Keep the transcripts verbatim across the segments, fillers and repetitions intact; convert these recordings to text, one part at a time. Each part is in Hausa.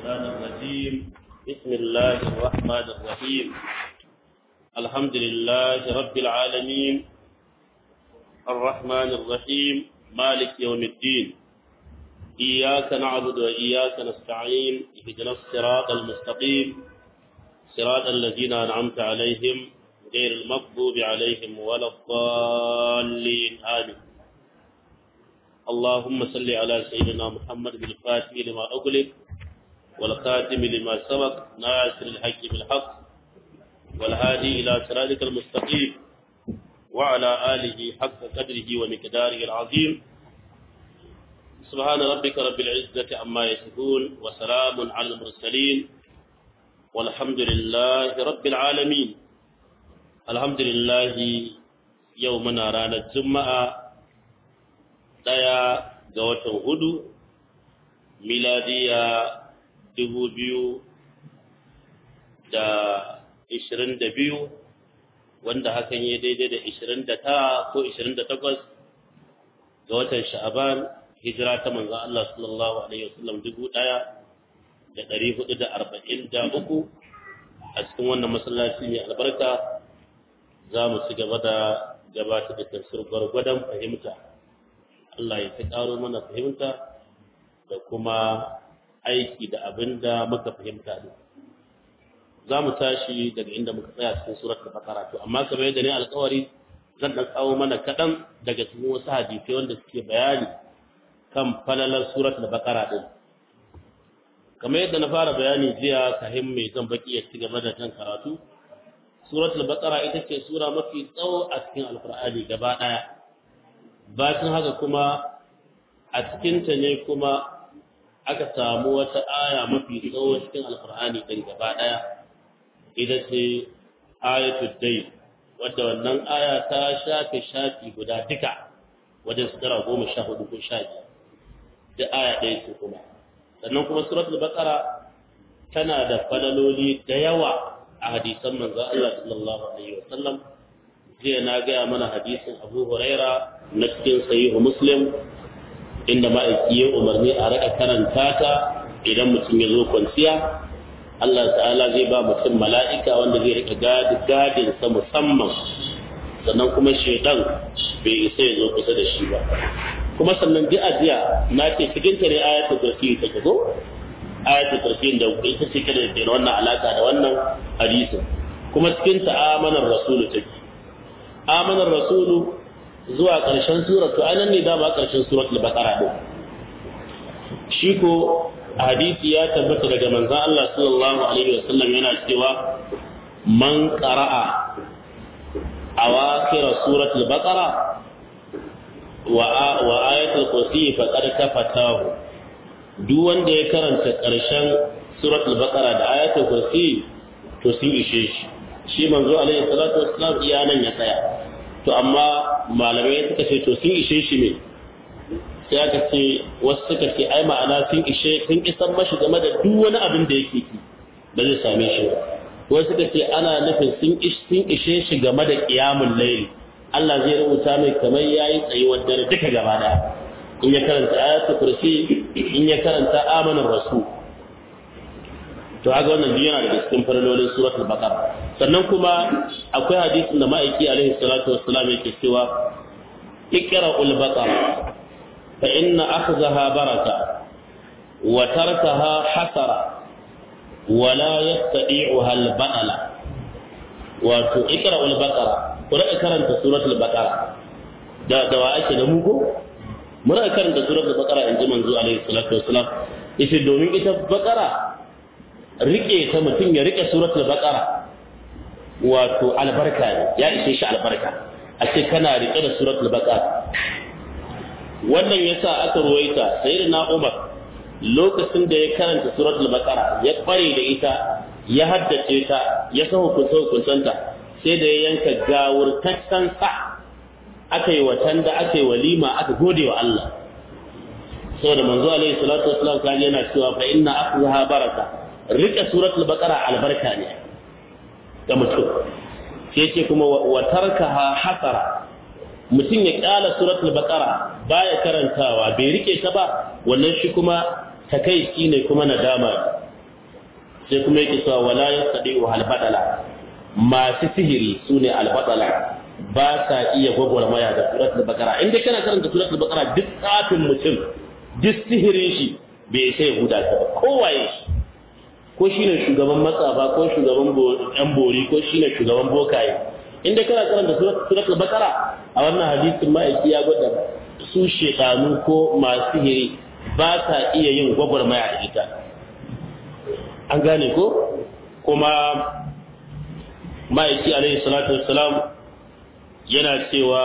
الشيطان الرجيم بسم الله الرحمن الرحيم الحمد لله رب العالمين الرحمن الرحيم مالك يوم الدين إياك نعبد وإياك نستعين اهدنا الصراط المستقيم صراط الذين أنعمت عليهم غير المغضوب عليهم ولا الضالين آمين اللهم صل على سيدنا محمد بالفاتح لما أغلق والخاتم لما سبق ناصر الحق بالحق والهادي إلى صراطك المستقيم وعلى آله حق قدره ومقداره العظيم سبحان ربك رب العزة عما يصفون وسلام على المرسلين والحمد لله رب العالمين الحمد لله يومنا رانا الجمعة daya ga watan hudu miladiya dubu biyu da ishirin da biyu wanda hakan ya daidai da ishirin da tara ko ishirin da takwas ga watan sha'aban hijira ta manzon Allah sallallahu alaihi wasallam dubu daya da dari hudu da arba'in da uku a cikin wannan masallaci mai albarka za mu ci gaba da gabatar da tafsir gwargwadon fahimta Allah ya ta ƙaro mana fahimta da kuma aiki da abin da muka fahimta ne. Za mu tashi daga inda muka tsaya cikin surat al-Baqara to amma kamar yadda ne alƙawari zan ɗan kawo mana kaɗan daga cikin wasu hadisai wanda suke bayani kan falalar surat al-Baqara din. Kamar yadda na fara bayani jiya kahin mai zan baki ya ci gaba da jan karatu. Surat al-Baqara ita ce sura mafi tsawo a cikin Alƙur'ani gaba ɗaya. Bacin haka kuma a cikinta ne kuma aka samu wata aya mafi tsawo cikin alkur'ani ɗin gaba ɗaya ita ce ayatul dai wadda wannan aya ta shafe shafi guda duka wajen sutura goma sha hudu ko sha biyar da aya ɗaya ce kuma sannan kuma suratul baqara tana da falaloli da yawa a hadisan manzon Allah sallallahu alaihi wasallam jiya na gaya mana hadisin Abu Huraira na cikin sahihu Muslim inda ma'aiki ya umarni a raka karanta ta idan mutum ya zo kwanciya Allah ta'ala zai ba mutum mala'ika wanda zai rika gadin sa musamman sannan kuma shedan bai isa ya zo kusa da shi ba kuma sannan ji ajiya na ce cikin ta ne ayatul kursi ta go ayatul kursi da ita ce kada da wannan alaka da wannan hadisin kuma cikin ta amanar rasulu take amanar rasulu zuwa ƙarshen sura to anan ne dama ƙarshen suratul baqara din shi ko hadisi ya tabbata daga manzon Allah sallallahu alaihi wasallam yana cewa man qara'a awakhir suratul baqara wa wa ayatul kursi faqad kafatahu duk wanda ya karanta ƙarshen suratul baqara da ayatul kursi to sun ishe shi shi manzo alaihi salatu wassalam iya nan ya tsaya to amma malamai suka ce to sun ishe shi ne sai aka ce wasu suka ce ai ma'ana sun ishe sun isan mashi game da duk wani abin da yake ki ba zai same shi ba wasu suka ce ana nufin sun sun ishe shi game da qiyamul layl Allah zai rubuta mai kamar yayi tsayuwar dare duka gaba daya in ya karanta ayatul kursi in ya karanta amanar rasul to haka wannan duk yana daga cikin farolin suratul baqara sannan kuma akwai hadisin da ma'aiki alaihi salatu wassalam yake cewa iqra'ul baqara fa inna akhzaha baraka wa tarkaha hasara wa la yastati'uha al-batala wato iqra'ul baqara ku rika karanta suratul baqara da da wa ake da mugo mu rika karanta suratul baqara in ji manzo alaihi salatu wassalam yace domin ita baqara rike ta mutum ya rike suratul baqara wato albarka ne ya ishe shi albarka a ce kana rike da suratul baqara wannan yasa aka ruwaita sayyidina Umar lokacin da ya karanta suratul baqara ya kware da ita ya haddace ta ya san hukunta hukuntanta sai da ya yanka gawurtaccen sa aka yi watan da aka yi walima aka gode wa Allah saboda manzo alaihi salatu wassalam kan yana cewa fa inna akhzaha baraka rika suratul baqara albarka ne ga mutum sai ce kuma wa tarkaha hasara mutum ya kyala suratul baqara baya karantawa bai rike ta ba wannan shi kuma takeici ne kuma nadama sai kuma yake cewa wala yastadi'u hal badala masu sihiri sune al badala ba sa iya gwagwarmaya da suratul baqara inda kana karanta suratul baqara duk tsafin mutum duk sihirin shi bai sai huda ta ba kowaye shi ko shine shugaban matsafa ko shugaban yan bori ko shine shugaban bokaye inda kana karanta suratul baqara a wannan hadisin ma'aiki ya gwada su shedanu ko masu sihiri ba sa iya yin gwagwarmaya da ita an gane ko kuma ma'aiki alaihi salatu wassalam yana cewa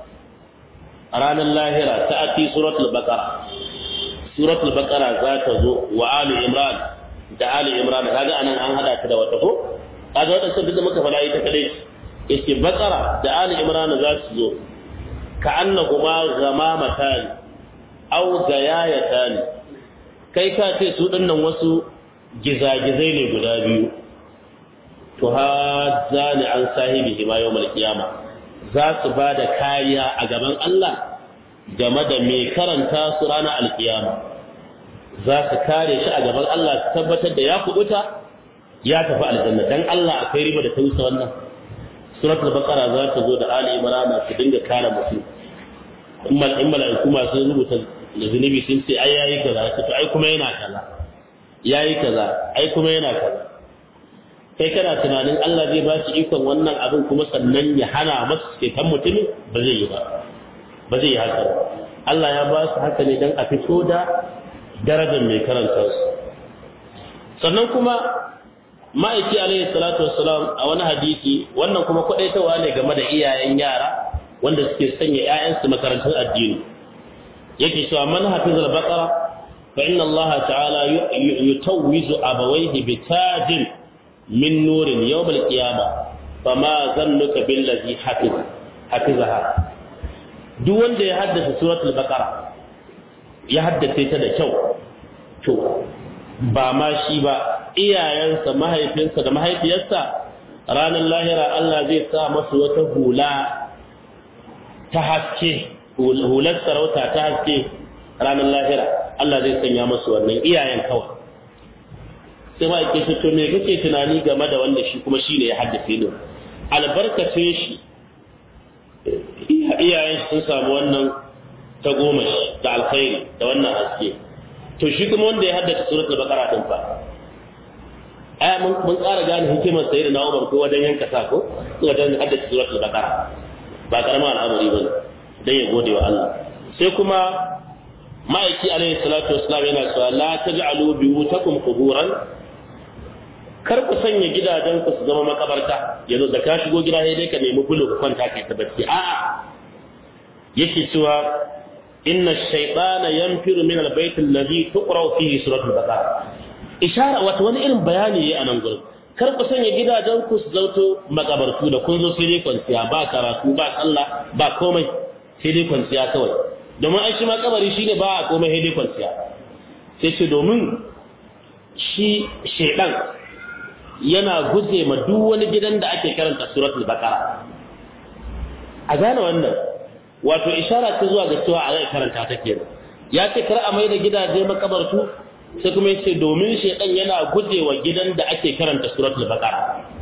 a ranar lahira ta ati suratul baqara suratul baqara za ta zo wa ali imran da ali imran kaga anan an hada ta da wata ko kaga wannan sai da muka fada ita kadai yace baqara da ali imran za su zo ka annahuma ghamamatan aw gayayatan kai ka ce su dinnan wasu gizagizai ne guda biyu to hazani an sahibi ma yawmal qiyama za su ba da kariya a gaban Allah game da mai karanta su ranar alkiyama za su kare shi a gaban Allah su tabbatar da ya kubuta ya tafi aljanna dan Allah akwai riba da tausa wannan suratul baqara za ta zo da ali imran su dinga kare mutum kuma in malaiku masu rubuta da zunubi sun ce ai yayi kaza to ai kuma yana kaza yayi kaza ai kuma yana kaza kai kana tunanin Allah zai ba shi ikon wannan abin kuma sannan ya hana masa ceton mutumin ba zai yi ba ba zai yi haka ba Allah ya ba su haka ne don a fito da darajar mai karanta su sannan kuma ma'aiki alaihi salatu wassalam a wani hadisi wannan kuma kwadaitawa ne game da iyayen yara wanda suke sanya ƴaƴansu makarantar addini yake cewa man hafizal baqara fa inna Allah ta'ala yutawwizu abawayhi bitajin min nurin yawmal qiyama fama zannuka billazi hafiz hafizaha duk wanda ya haddace suratul baqara ya haddace ta da kyau to ba ma shi ba iyayensa mahaifinsa da mahaifiyarsa ranar lahira Allah zai sa masa wata hula ta haske hular sarauta ta haske ranar lahira Allah zai sanya masa wannan iyayen kawai sai ma yake to me kake tunani game da wanda shi kuma shine ya haddace ni albarkacin shi iyayen sun samu wannan ta goma da alkhairi da wannan haske to shi kuma wanda ya haddace suratul baqara din fa ai mun mun ƙara gane hikimar sayyidina Umar ko wajen yanka sa ko wajen haddace suratul baqara ba karama al'amari bane dan ya gode wa Allah sai kuma ma'aiki alaihi salatu wassalam yana cewa la taj'alu biyutakum quburan kar ku sanya gidajen ku su zama makabarta yanzu da ka shigo gida sai dai ka nemi bulu ka kwanta kai ta bacci a'a yake cewa inna ash-shaytana yanfiru min al-bayt alladhi tuqra fihi suratul baqara ishara wato wani irin bayani yayi anan gurin kar ku sanya gidajen ku su zauto makabartu da kun zo sai dai kwanciya ba karatu ba sallah ba komai sai dai kwanciya kawai domin ai shi ma kabari shine ba komai sai dai kwanciya sai ce domin shi shedan yana guje ma duk wani gidan da ake karanta suratul baqara a gane wannan wato ishara ta zuwa ga cewa a zai karanta ta kenan ya ce kar a mai da gidaje makabartu sai kuma yace domin shedan yana guje wa gidan da ake karanta suratul baqara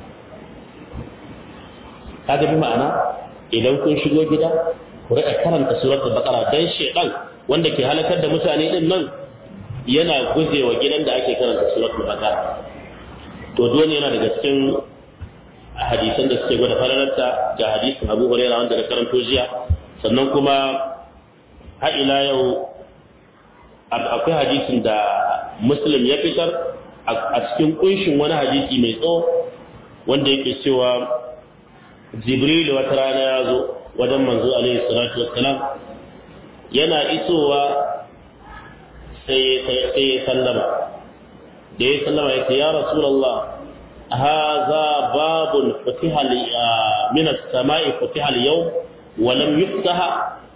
kaga bi ma'ana idan kun shigo gida ku rika karanta suratul baqara dan shedan wanda ke halakar da mutane din nan yana guje wa gidan da ake karanta suratul baqara to dole yana daga cikin hadisan da suke gwada falalarta ga hadisin Abu Hurairah wanda da karanto jiya sannan kuma har ila yau akwai hadisin da Muslim ya fitar a cikin kunshin wani hadisi mai tsawo wanda yake cewa Jibril wata rana ya zo wajen manzo alaihi salatu wassalam yana isowa sai sai sallama da ya sallama ya ce ya rasulullah hadha babun futiha li min as-sama'i futiha al-yawm wa lam yuftaha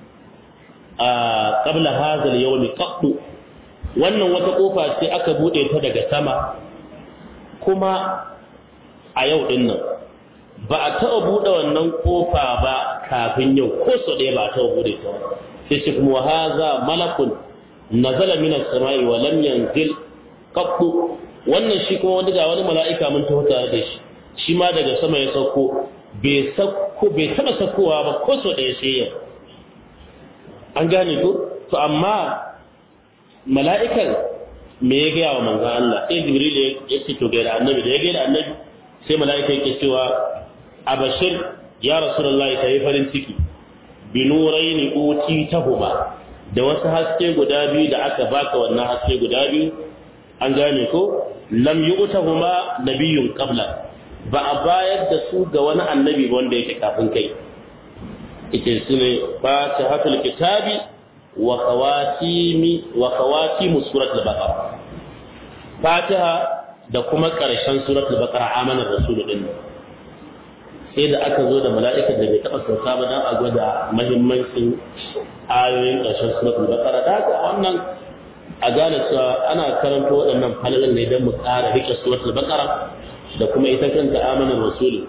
qabla hadha al-yawm qat wannan wata kofa ce aka bude ta daga sama kuma a yau din nan ba a taɓa bude wannan kofa ba kafin yau ko so ɗaya ba a taɓa bude ta sai shi kuma hadha malakun nazala min as-sama'i wa lam yanzil qattu wannan shi kuma wanda ga wani mala'ika mun taho tare da shi shi ma daga sama ya sauko bai sauko bai taba saukowa ba ko so da ya sai yau an gane ko to amma mala'ikan me ya gaya wa manzon Allah sai Jibril ya ce to ga annabi da ya ga annabi sai mala'ika yake cewa abashir ya rasulullahi kai farin ciki binuraini uti tahuma da wasu haske guda biyu da aka baka wannan haske guda biyu an gane ko lam yu'tahuma nabiyyun qabla ba a bayar da su ga wani annabi wanda yake kafin kai ita sune fatihatul kitabi wa khawatimi wa khawatim suratul baqara fatiha da kuma karshen suratul baqara amana rasulul din sai da aka zo da mala'ikan da bai taɓa sauka ba don a gwada mahimmancin ayoyin ƙarshen suratul baqara da haka wannan a gane cewa ana karanta waɗannan falalan ne don mu ƙara riƙe suratul baqara da kuma ita kanta amanar rasuli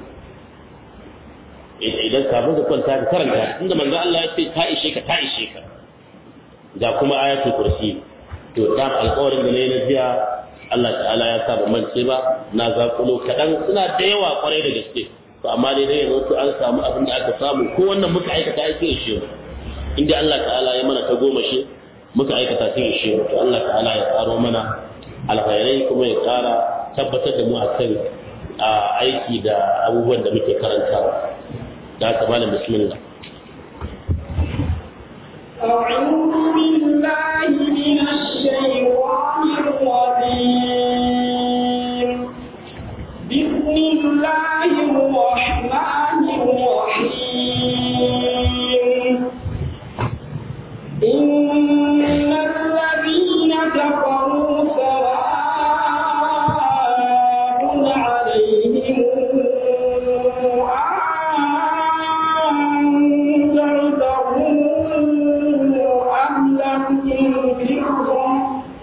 idan kafin ka kwanta ka karanta inda manzo Allah ya ce ta ishe ka ta ishe ka ga kuma ayatul kursi to dan alƙawarin da ne na jiya Allah ta'ala ya sa ba mance ba na zakulo kaɗan suna da yawa kwarai da gaske to amma dai dai yanzu an samu abin da aka samu ko wannan muka aikata ai sai shi inda Allah ta'ala ya mana ta goma shi muka aikata sai shi to Allah ta'ala ya tsaro mana alkhairai kuma ya tsara tabbatar da mu akan aiki da abubuwan da muke karantawa da haka malam bismillah أعوذ بالله من الشيطان الرجيم بسم الله الرحمن الرحيم إن الذين كفروا سواء عليهم أنذرتهم أم لم تنذرهم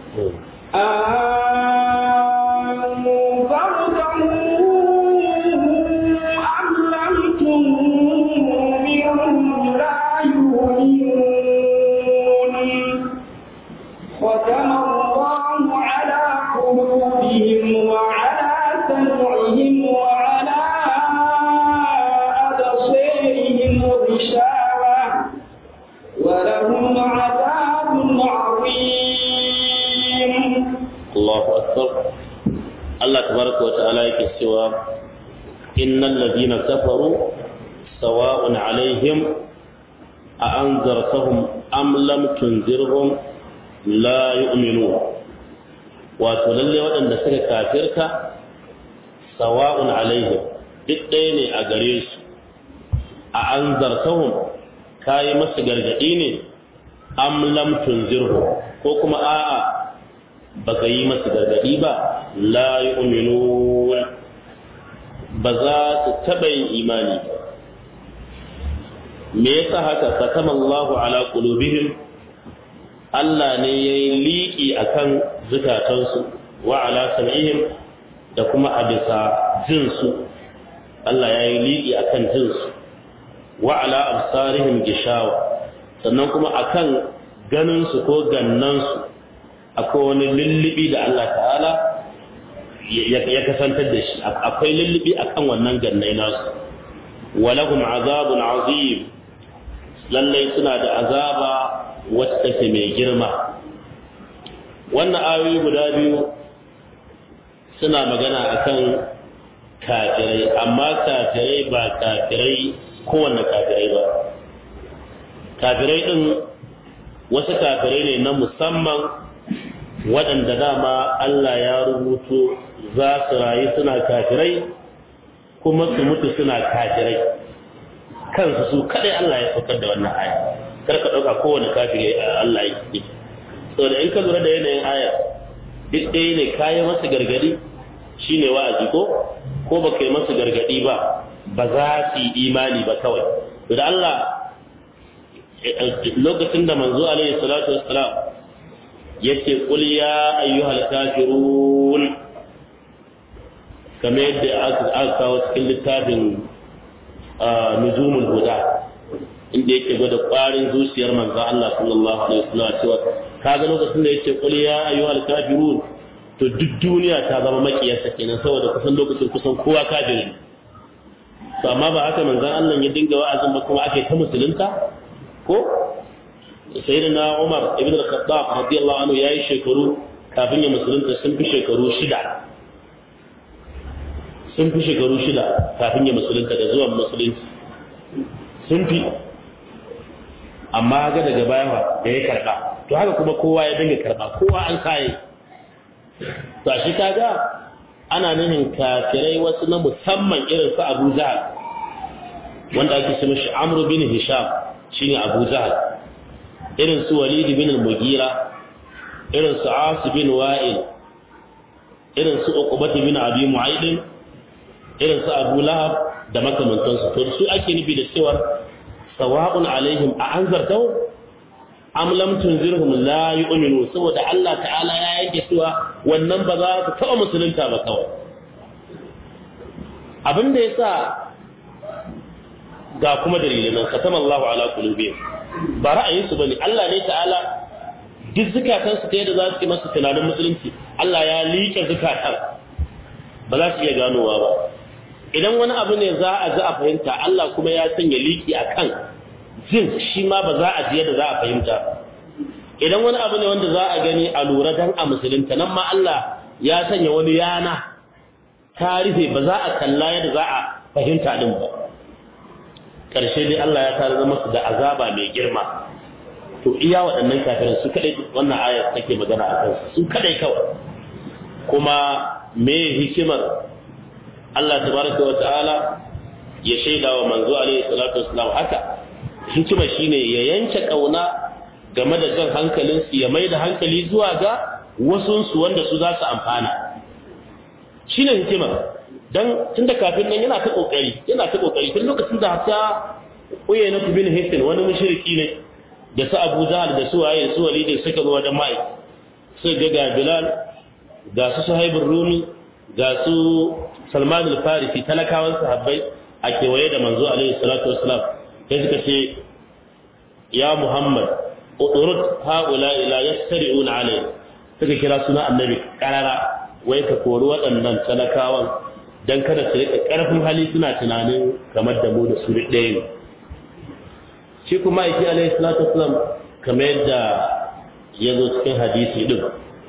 Allah tabaraka wa ta'ala yake cewa innal ladina kafaru sawa'un alaihim a anzartahum am lam tunzirhum la yu'minun wato lalle waɗanda suka kafirka sawa'un alaihim duk ɗaya ne a gare su a anzartahum kai masu gargadi ne am lam tunzirhum ko kuma a'a baka yi masu gargadi ba la yu'minun ba za su taɓa yin imani ba me yasa haka sakama Allahu ala qulubihim Allah ne yayi liƙi akan zukatansu wa ala sam'ihim da kuma a bisa jinsu Allah yayi liƙi akan jinsu wa ala absarihim gishawa sannan kuma akan ganinsu ko gannansu akwai wani lullubi da Allah ta'ala ya kasantar da shi akwai lullubi akan wannan gannai nasu walahum azabun azim lallai suna da azaba wacce take mai girma wannan ayoyi guda biyu suna magana akan kafirai amma kafirai ba kafirai kowanne kafirai ba kafirai din wasu kafirai ne na musamman waɗanda dama Allah ya rubuto za su rayu suna kafirai kuma su mutu suna kafirai kansu su kadai Allah ya saukar da wannan aya kar ka dauka kowane kafiri Allah ya yi saboda in ka lura da yanayin aya duk ɗaya ne kayan masa gargadi shine wa'azi ko ko baka yi masa gargadi ba ba za su yi imani ba kawai to da Allah lokacin da manzo alaihi salatu wassalam yace qul ya ayyuhal kafirun kamar yadda aka kawo cikin littafin nuzumul huda inda yake gwada ƙwarin zuciyar manzo Allah sallallahu alaihi wasallam cewa kaga lokacin da yace qul ya ayyuhal kafirun to duk duniya ta zama makiyarsa kenan saboda kusan lokacin kusan kowa kafiri to amma ba haka manzon Allah ya dinga wa'azin ba kuma ake ta musulunta ko sayyidina Umar ibn al-Khattab radiyallahu anhu yayi shekaru kafin ya musulunta sun fi shekaru shida sun fi shekaru shida kafin ya musulunta da zuwan musulunci sun fi amma ga daga baya da ya karba to haka kuma kowa ya dinga karba kowa an kai to shi kaga ana nufin kafirai wasu na musamman irin su Abu Jahl wanda ake cewa shi Amr bin Hisham shine Abu Jahl irin su Walid bin al-Mughira irin su As bin Wa'il irin su Uqbah bin Abi Mu'ayd irin su Abu Lahab da makamantansu to su ake nufi da cewa sawa'un alaihim a anzartau am lam tunzirhum la yu'minu saboda Allah ta'ala ya yanke cewa wannan ba za su taɓa musulunta ba kawai abinda yasa ga kuma dalilin nan katama Allahu ala qulubihim ba ra'ayin su bane Allah ne ta'ala duk zakatan su ta yadda za su yi masa tunanin musulunci Allah ya liƙe zakatan ba za su iya ganowa ba idan wani abu ne za a ji a fahimta Allah kuma ya sanya liki akan jin shi ma ba za a ji yadda za a fahimta idan wani abu ne wanda za a gani a lura dan a musulunta nan ma Allah ya sanya wani yana tarihi ba za a kalla yadda za a fahimta din ba karshe dai Allah ya tare masa da azaba mai girma to iya waɗannan kafirin su kadai wannan ayar take magana a kansu su kadai kawai kuma me hikimar Allah tabaraka wa ta'ala ya shaida wa manzo alaihi salatu wassalam haka hikima shine ya yanke kauna game da jan hankalin su ya maida hankali zuwa ga wasun su wanda su za su amfana shine hikima dan tunda kafin nan yana ta kokari yana ta kokari tun lokacin da hatta Uyayna bin Hisn wani mushriki ne da su Abu Jahl da su waye su Walid suka zo wajen mai sai ga ga Bilal ga su Suhaib ar-Rumi ga su Salman al-Farisi talakawan sahabbai a kewaye da manzo alaihi salatu wassalam sai suka ce ya Muhammad urud haula ila yastari'una alayhi suka kira suna annabi karara wai ka kori waɗannan talakawan dan kada su rika karfin hali suna tunanin kamar da mu da su ɗaya ne shi kuma yake alaihi salatu wassalam kamar yadda ya zo cikin hadisi din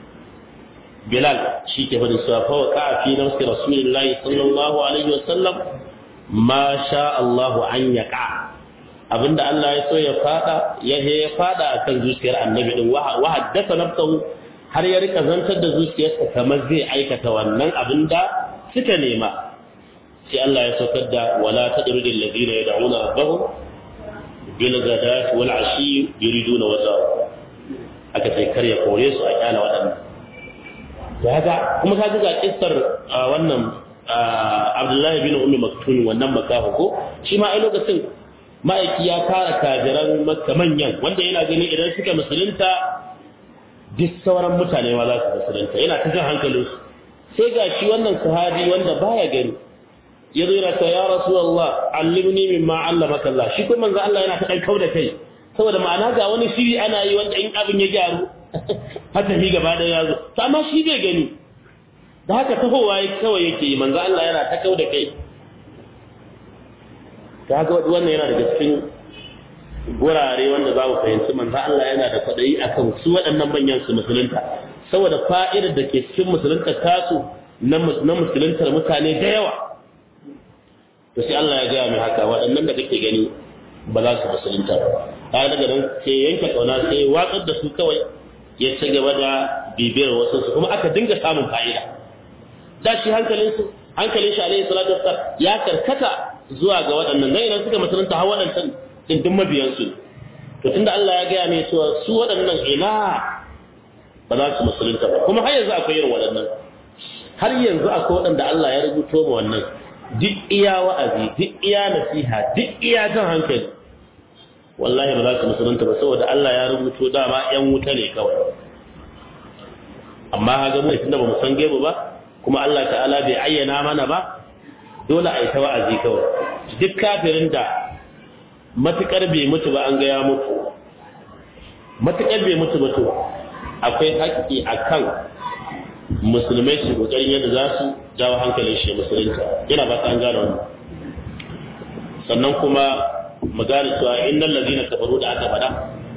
Bilal shi ke faɗin cewa fa waqa fi nafsi Rasulullahi sallallahu alaihi wasallam ma sha Allah an yaqa abinda Allah ya so ya fada ya ya fada akan zuciyar Annabi din wa haddatha nafsuhu har ya rika zantar da zuciyarsa kamar zai aikata wannan abinda suka nema sai Allah ya saukar da wala tadrudil ladina yad'una rabbahum bil ghadati wal ashi yuriduna wajha aka sai kar ya kore su a kyala waɗannan da haka kuma ka ga kissar wannan Abdullahi bin Ummi Maktum wannan makaho ko shi ma ai lokacin ma'aiki ya fara kajiran Makka manyan wanda yana gani idan suka musulunta duk sauran mutane ma za su musulunta yana ta jin hankalin su sai ga shi wannan sahabi wanda baya gani ya zo yana ta ya Rasulullah allimni mimma allamaka Allah shi kuma manzo Allah yana ta dan kauda kai saboda ma'ana ga wani shiri ana yi wanda in abin ya gyaru haka shi gaba da yazo to amma shi bai gani da haka tahowa kawai yake manzo Allah yana ta kauda kai kaga wannan yana daga cikin gurare wanda za mu fahimci manzo Allah yana da kwadayi akan su waɗannan manyan su musulunta saboda fa'idar da ke cikin musulunta tasu na musuluntar mutane da yawa to sai Allah ya ga mai haka waɗannan da kake gani ba za su musulunta ba kaga daga nan sai yanke kauna sai watsar da su kawai ya ci gaba da bibiyar wasu su kuma aka dinga samun fa'ida da shi hankalin su hankalin shi alaihi salatu wassalam ya karkata zuwa ga waɗannan dan idan suka musulunta har waɗannan din duk mabiyan su to tunda Allah ya gaya mai cewa su waɗannan ina ba za su musulunta ba kuma har yanzu akwai irin waɗannan har yanzu akwai waɗanda Allah ya rubuto ma wannan duk iya wa'azi duk iya nasiha duk iya jan hankali wallahi ba za su musulunta ba saboda Allah ya rubuto dama ƴan wuta ne kawai amma haga mu tunda ba mu san gaibu ba kuma Allah ta'ala bai ayyana mana ba dole a yi ta wa'azi kawai duk kafirin da matukar bai mutu ba an ga ya mutu matukar bai mutu ba to akwai haƙƙi akan musulmai su kokarin yadda za su jawo hankalin shi musulunta yana ba ta an gane wannan sannan kuma mu gane cewa innal ladina kafaru da aka faɗa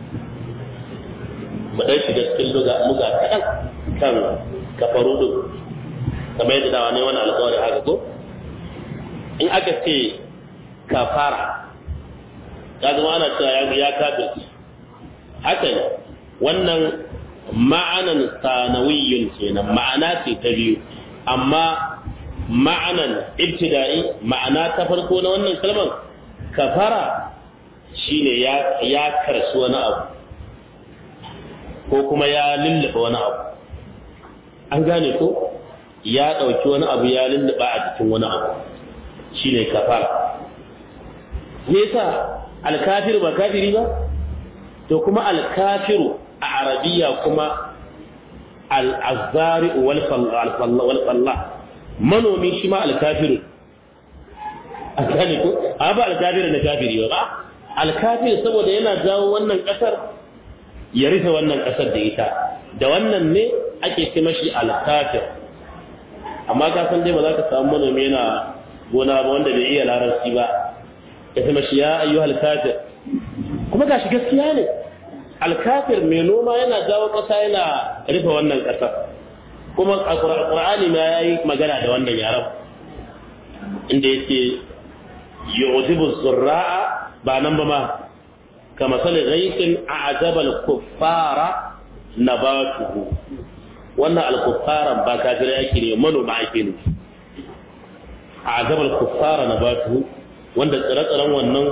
mu dai shiga cikin luga muga kadan kan kafaru din kamar yadda dawa ne wannan alƙawari haka ko in aka ce kafara ya zama ana cewa ya kafir haka ne wannan ma'anan sanawiyyun kenan ma'ana ce ta biyu amma ma'anan ibtida'i ma'ana ta farko na wannan kalmar kafara shine ya ya karsu wani abu ko kuma ya lullaba wani abu an gane ko ya dauki wani abu ya lullaba a cikin wani abu shine kafara me yasa alkafir ba kafiri ba to kuma alkafiru a arabiya kuma al-azzari wal falla manomi shi ma alkafiru a gane ko a ba alkafiru na kafiri ba alkafiru saboda yana jawo wannan kasar ya rufe wannan kasar da ita da wannan ne ake ce mashi alkafir amma ka san dai ba za ka samu manomi yana gona ba wanda bai iya larabci ba ya ce mashi ya ayyuhal kafir kuma gashi gaskiya ne alkafir mai noma yana jawo ƙasa yana rufe wannan ƙasa kuma a ƙur'ani ma ya yi magana da wannan yaran inda yake yu'jibu zurra'a ba nan ba ma kama sali ghaythin a'jabal kuffara nabatuhu wannan al-kuffaran ba kafirai yake ne manoma ake ne a'jabal kuffara nabatuhu wanda tsire-tsiren wannan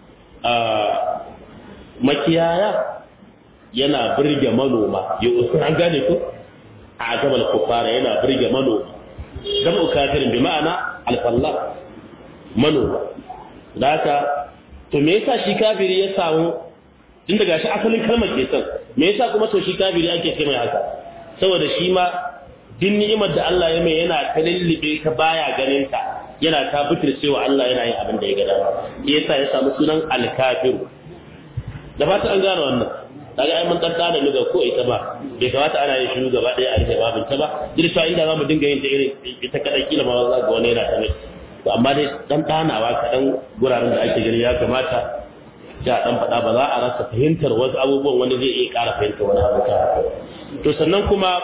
makiyaya yana birge manoma yau an gane ko a gabal kufara yana birge manoma dan kafirin bi ma'ana alfallah manoma daka to me yasa shi kafiri ya samu tun daga shi asalin kalmar ke san me yasa kuma to shi kafiri ake ce mai haka saboda shi ma din ni'imar da Allah ya mai yana kalillibe ka baya ganin ta yana ta cewa Allah yana yin abin da ya ga dama yasa ya samu sunan alkafiru da fata an gane wannan daga ai mun dan da luga ko ita ba bai kamata ana yin shiru gaba daya a rike babin ta ba dirfa inda zamu dinga yin ta irin ita kadan kila ma za ga wani yana ta mai to amma dai dan danawa kadan guraren da ake gani ya kamata ya dan fada ba za a rasa fahimtar wasu abubuwan wani zai iya ƙara fahimtar wani abu ka to sannan kuma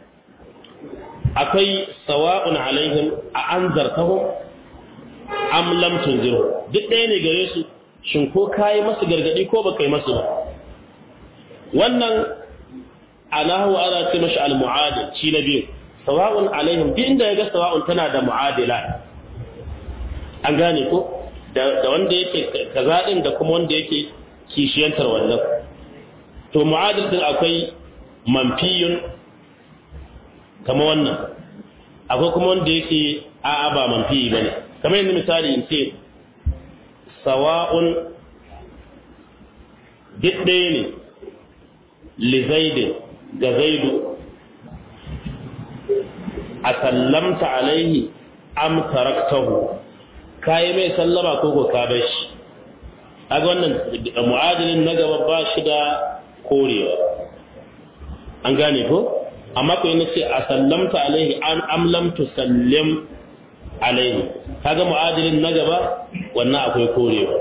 akwai sawa'un alaihim a anzartahum am lam tunzirhum duk ɗaya ne gare su shin ko kai masu gargadi ko baka yi masu ba wannan alahu ana ce mashi al-mu'adil shi na biyu sawa'un alaihim duk inda yaga sawa'un tana da mu'adila an gane ko da da wanda yake kaza din da kuma wanda yake kishiyantar wannan to mu'adil din akwai manfiyun kama wannan akwai kuma wanda yake a'a ba manfi bane kamar yanzu misali in ce sawa'un duk ɗaya ne lizaidin ga zaidu a sallamta alaihi am taraktahu kayi mai sallama ko ko ka bar shi kaga wannan mu'adilin na gaba ba shi da korewa an gane ko amma ko yana ce a sallamta alaihi an am lam tusallim alaihi kaga mu'adilin na gaba wannan akwai korewa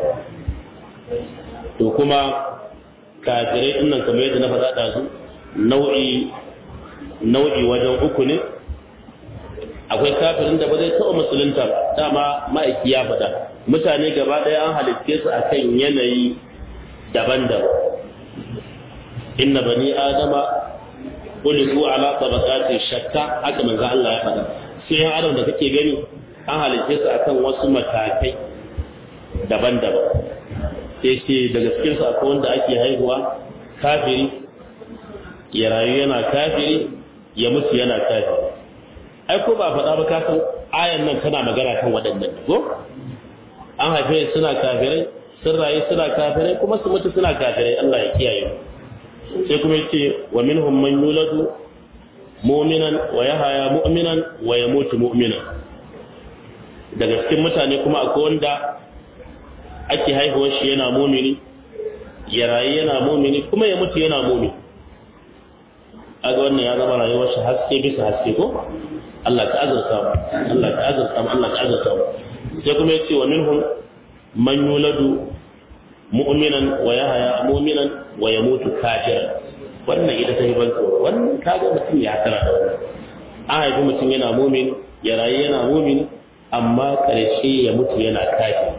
to kuma kafirai dinnan kamar yadda na faɗa da su nau'i nau'i wajen uku ne akwai kafirin da ba zai taɓa musulunta ba dama ma'aiki ya faɗa mutane gaba ɗaya an halitte su akan yanayi daban-daban inna bani adama khuliqu ala tabaqati shatta haka manzo Allah ya faɗa sai yan adam da kake gani an halitte su akan wasu matakai daban-daban sai ce daga cikin su akwai wanda ake haihuwa kafiri ya rayu yana kafiri ya mutu yana kafiri ai ko ba faɗa ba ka san ayan nan tana magana kan waɗannan ko an haife suna kafirai sun rayu suna kafirai kuma su mutu suna kafirai Allah ya kiyaye sai kuma yace wa minhum man yuladu mu'minan wa yahya mu'minan wa yamutu mu'minan daga cikin mutane kuma akwai wanda ake haihuwar shi yana mu'mini ya rayu yana mu'mini kuma ya mutu yana mu'mini aga wannan ya zama rayuwar shi haske bisa haske ko Allah ka azurta mu Allah ka azurta mu Allah ka azurta mu sai kuma yace wa minhum man yuladu mu'minan wa yahya mu'minan wa yamutu kafiran wannan ita ta hiban tsoro wannan kaga mutum ya tara da wannan an haifi mutum yana mu'min ya rayu yana mu'min amma karshe ya mutu yana kafir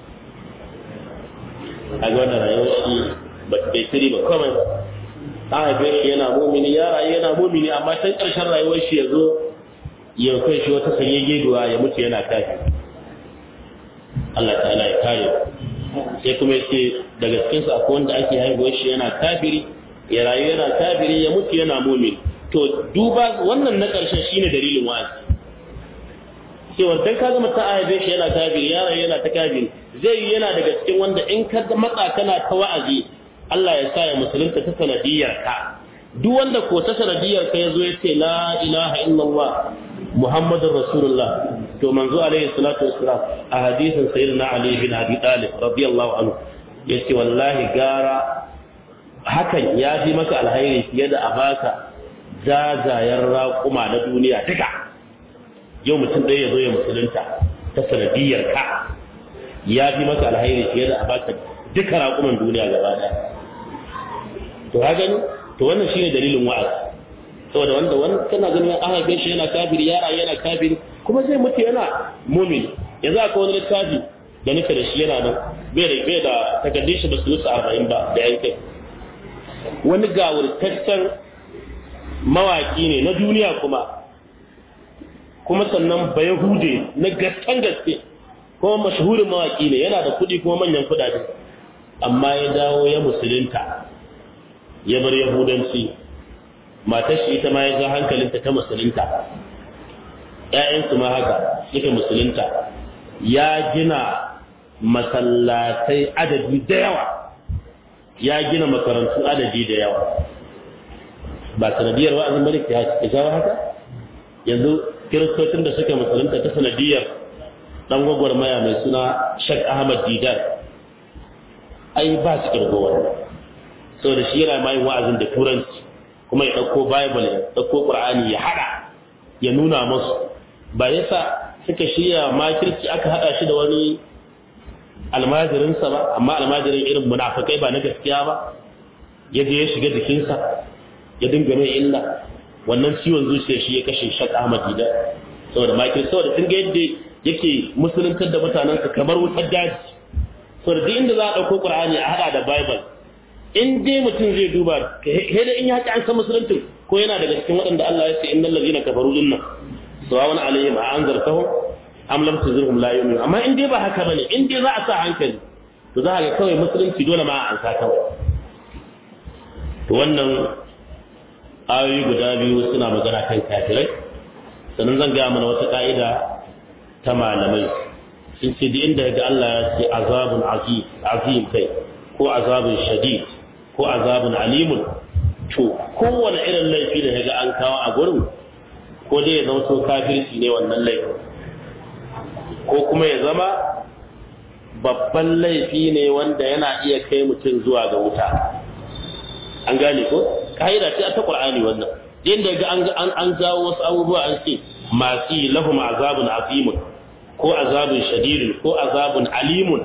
kaga wannan rayuwar shi ba ta tsiri ba kuma an haife shi yana mu'mini ya rayu yana mu'mini amma sai karshen rayuwar shi ya zo ya kai shi wata sanye geduwa ya mutu yana kafir Allah ta'ala ya kare sai kuma yace daga cikin su akwai wanda ake haihuwar shi yana kafiri ya rayu yana kafiri ya mutu yana mu'min to duba wannan na karshen shine dalilin wa'azi cewa dan ka zama ta haife shi yana kafiri ya rayu yana ta kafiri zai yana daga cikin wanda in ka matsa kana ta wa'azi Allah ya sa ya musulunta ta sanadiyar ka duk wanda ko ta sanadiyar ka yazo yace la ilaha illallah muhammadur rasulullah to manzo alaihi salatu wassalam a hadisin sayyidina ali bin abi talib radiyallahu anhu yace wallahi gara hakan ya fi maka alhairi fiye da abaka zazayar raƙuma na duniya duka yau mutum ɗaya yazo ya musulunta ta sanadiyar ka ya fi maka alhairi fiye da abaka duka raƙuman duniya gaba ɗaya to ha gani to wannan shine dalilin wa'azi saboda wanda wanda kana ganin an haife shi yana kafiri yara yana kafiri kuma zai mutu yana mu'min yanzu akwai wani littafi da nake da shi yana nan bai da bai da takaddun shi ba su nusa arba'in ba da yankai wani gawurtaccen mawaki ne na duniya kuma kuma sannan ba yahude na gaskan gaske kuma mashahurin mawaki ne yana da kuɗi kuma manyan kuɗaɗe amma ya dawo ya musulunta ya bar yahudanci matar shi ita ma ya ga hankalinta ta musulunta ƴaƴansu ma haka suka musulunta ya gina masallatai adadi da yawa ya gina makarantu adadi da yawa ba sanadiyar wa'azin malik ya ci jawo haka yanzu kiristocin da suka musulunta ta sanadiyar dan gwagwarmaya mai suna Sheikh Ahmad Didar ai ba su kirgo wannan saboda shi yana mai wa'azin da turanci kuma ya dauko bible ya dauko qur'ani ya hada ya nuna musu ba yasa suka shirya makirci aka hada shi da wani almajirin sa ba amma almajirin irin munafikai ba na gaskiya ba yaje ya shiga jikin sa ya dinga mai illa wannan ciwon zuciya shi ya kashe Sheikh Ahmad Dida saboda makirci saboda sun ga yadda yake musuluntar da mutanen sa kamar wutar daji saboda duk inda za a dauko qur'ani a hada da bible in dai mutum zai duba da in ya haƙi an san musulunci ko yana daga cikin waɗanda Allah ya ce innal ladina kafaru dinnan sawawan alaihim a anzartahum am lam tunzirhum la yu'minun amma in dai ba haka bane in dai za a sa hankali to za a ga kawai musulunci dole ma a ansa kawai to wannan ayoyi guda biyu suna magana kan kafirai sannan zan gaya mana wata ka'ida ta malamai sun ce duk inda ga Allah ya ce azabun azim azim kai ko azabun shadid ko azabun alimun to kowane irin laifi da kaga an kawo a gurin ko dai ya zama to kafirci ne wannan laifin ko kuma ya zama babban laifi ne wanda yana iya kai mutum zuwa ga wuta an gane ko kaida ce ta Qur'ani wannan inda ga an an an jawo wasu abubuwa an ce masu lahum azabun azimun ko azabun shadidun ko azabun alimun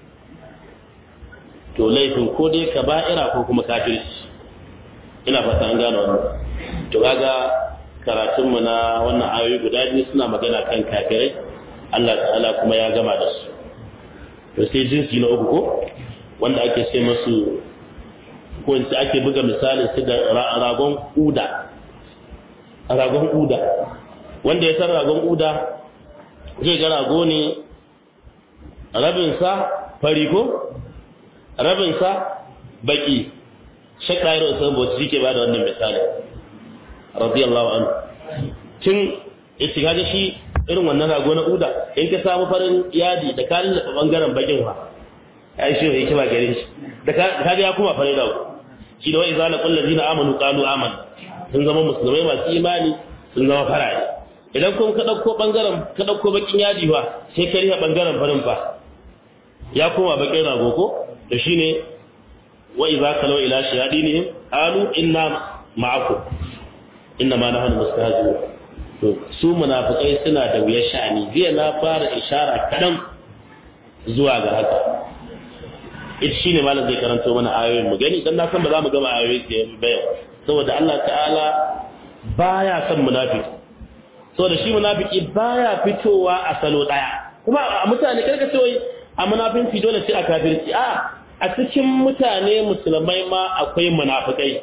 to laifin ko dai kaba'ira ko kuma kafirci ina fata an gano wannan to kaga karatun mu na wannan ayoyi guda biyu suna magana kan kafirai Allah ta'ala kuma ya gama da su to sai jinsi na uku ko wanda ake ce musu ko in ake buga misalin su da ragon uda ragon uda wanda ya san ragon uda zai ga rago ne rabin sa fari ko rabin sa baki shakairu sai bo shi ke bada wannan misali radiyallahu anhu tun istigaje shi irin wannan rago na uda in ka samu farin yadi da ka lallafa bangaren bakin fa ai shi yake ba gare shi da ka ya kuma farin rago shi da wai zalal ladina amanu qalu amanna sun zama musulmai masu imani sun zama faraye idan kun ka dauko bangaren ka dauko bakin yadi fa sai ka riha bangaren farin fa ya kuma bakin rago ko to shine wa idza kalau ila shayadinihim qalu inna ma'akum inna ma nahnu mustahzi'un. to su munafikai suna da wuyar sha'ani. Jiya na fara ishara kadan zuwa ga haka. Ita shine malam zai karanto mana ayoyin mu gani dan na san ba za mu gama ayoyi da bayan saboda Allah ta'ala baya son munafiki. Saboda shi munafiki baya fitowa a salo daya. Kuma a mutane karka ce wai a munafinci dole sai a kafirci. A a cikin mutane musulmai ma akwai munafikai.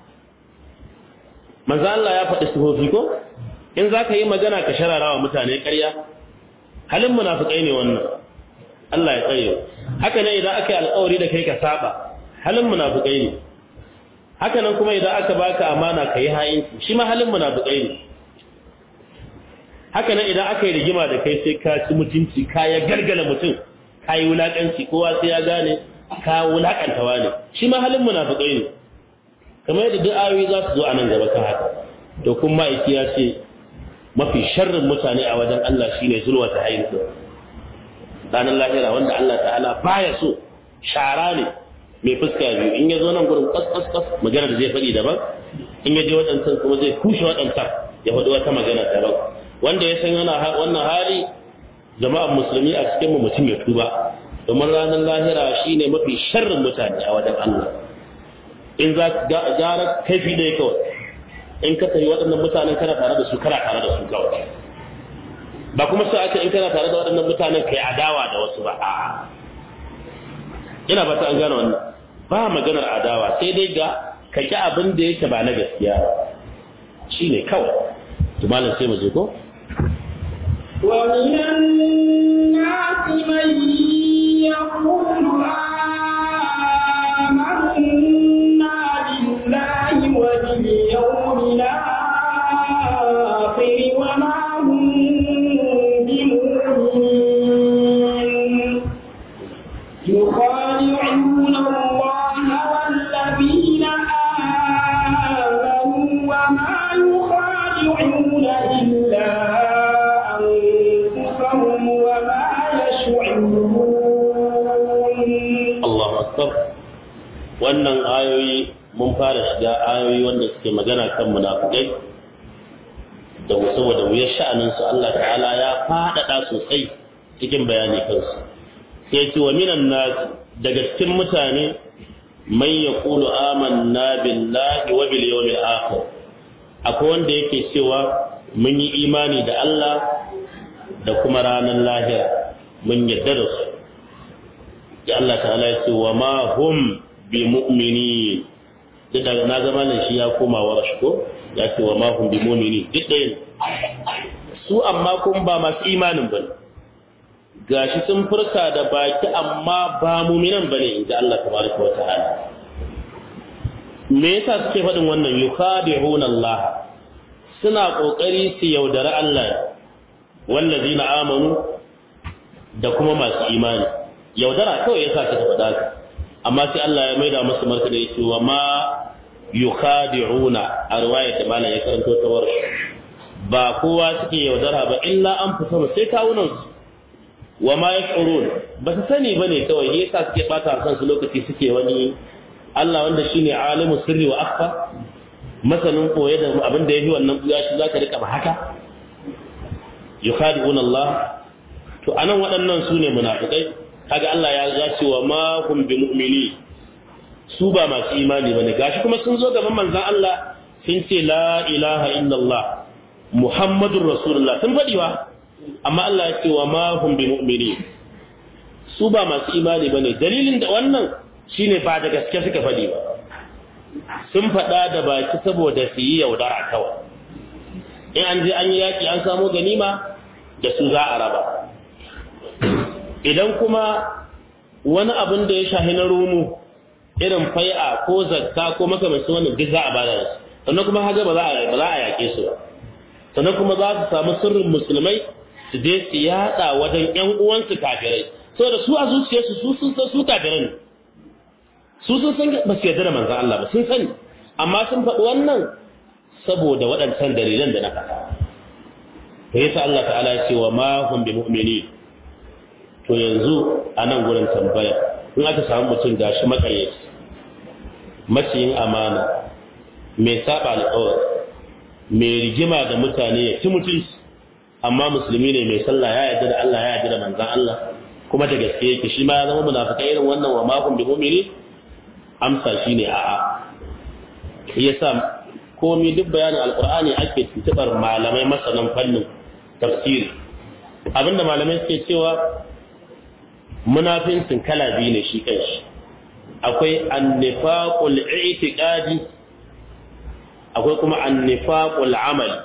Manzo Allah ya faɗi sifofi ko in zaka yi magana ka shararawa mutane ƙarya halin munafikai ne wannan. Allah ya tsare. Haka ne idan aka yi alƙawari da kai ka saba halin munafikai ne. Haka nan kuma idan aka baka amana kai hayinci shi ma halin munafikai ne. Haka nan idan aka yi rigima da kai sai ka ci mutunci ka ya gargala mutum ka yi wulakanci kowa sai ya gane ka wulakanta wani shi ma halin munafikai ne. Kamar yadda duk ayoyi za su zo a nan gaba kan haka. To kun ma'aiki ya ce mafi sharrin mutane a wajen Allah shine zulwa ta hayinci. Ranar lahira wanda Allah ta'ala baya so shara ne mai fuska biyu in ya zo nan gurin kas-kas-kas magana da zai faɗi daban in ya je waɗancan kuma zai kushe waɗancan ya faɗi wata magana daban wanda ya san yana wannan hali jama'ar musulmi a cikin mu mutum ya tuba domin ranar lahira shine mafi sharrin mutane a wajen Allah in za ka gara kaifi da kawai in ka tafi waɗannan mutanen kana tare da su kana tare da su kawai ba kuma sai aka in kana tare da waɗannan mutanen kai adawa da wasu ba a'a ina ba ta an gane wannan ba maganar adawa sai dai ga kaki abin da yake ba na gaskiya shine kawai to malam sai mu je ko wa minan nasi man yaqulu amanna billahi wa bil yawmil akhir wa ma يخادعون الله والذين آمنوا وما يخادعون إلا أنفسهم وما يشعرون. الله أكبر. wannan ayoyi mun fara shiga ayoyi wanda suke magana kan munafikai da saboda wuyar sha'anin su Allah ta'ala ya faɗaɗa sosai cikin bayani kansu. Sai ce wa minan nas daga cikin mutane man yaqulu amanna billahi wa bil yawmil akhir akwai wanda yake cewa mun yi imani da Allah da kuma ranar lahira mun yarda da su ya Allah ta'ala ya ce wa ma hum bi mu'minin da na zama ne shi ya koma wa rashko ya ce wa ma hum bi mu'minin duk da su amma kun ba masu imanin bane gashi sun furta da baki amma ba mu'minan bane inda Allah tabaraka wa ta'ala me yasa suke faɗin wannan yukhadi'una Allah suna kokari su yaudara Allah wallazina amanu da kuma masu imani yaudara kawai yasa suka faɗa haka amma sai Allah ya maida musu martani yace wa ma yukhadi'una a riwayar da malam ya karanto ta warshi ba kowa suke yaudara ba illa an fita sai kawunan su wa ma yash'urun ba su sani bane kawai yasa suke bata kansu lokaci suke wani Allah wanda shine alimu sirri wa akhfa masanin koye da abin da yafi wannan buya shi zaka rika ba haka yukhadi'una Allah to anan waɗannan sune munafikai kaga Allah ya ga cewa ma hum bi mu'mini su ba masu imani bane gashi kuma sun zo gaban manzon Allah sun ce la ilaha illallah muhammadur rasulullah sun faɗi wa amma Allah ya ce wa ma hum bi mu'mini su ba masu imani bane dalilin da wannan shine ba da gaske suka faɗi ba sun faɗa da baki saboda su yi yaudara kawai in an je an yi yaƙi an samu ganima da su za a raba idan kuma wani abin da ya shahi na rumu irin fai'a ko zakka ko makamancin wannan duk za a bada su sannan kuma haga ba za a ba za a yaƙe su ba sannan kuma za su samu sirrin musulmai su je su yaɗa wajen ƴan uwansu kafirai saboda su a zuciyarsu su sun san su kafirai ne su sun san ba su yarda da manzon Allah ba sun sani amma sun faɗi wannan saboda waɗancan dalilan da na faɗa to yasa Allah ta'ala ya ce wa ma hum bi mu'minin to yanzu a nan gurin tambaya in aka samu mutum gashi makaryaci maciyin amana mai saba alƙawari mai rigima da mutane ya ci mutunci amma musulmi ne mai sallah ya yarda da Allah ya yarda da manzon Allah kuma da gaske yake shi ma ya zama munafikai irin wannan wa ma hum bi mu'mini amsa shine a'a yasa komai duk bayanin alqur'ani ake tuntubar malamai masanan fannin tafsiri abinda malamai suke cewa munafincin kala biyu ne shi kanshi akwai annifaqul i'tiqadi akwai kuma annifaqul amali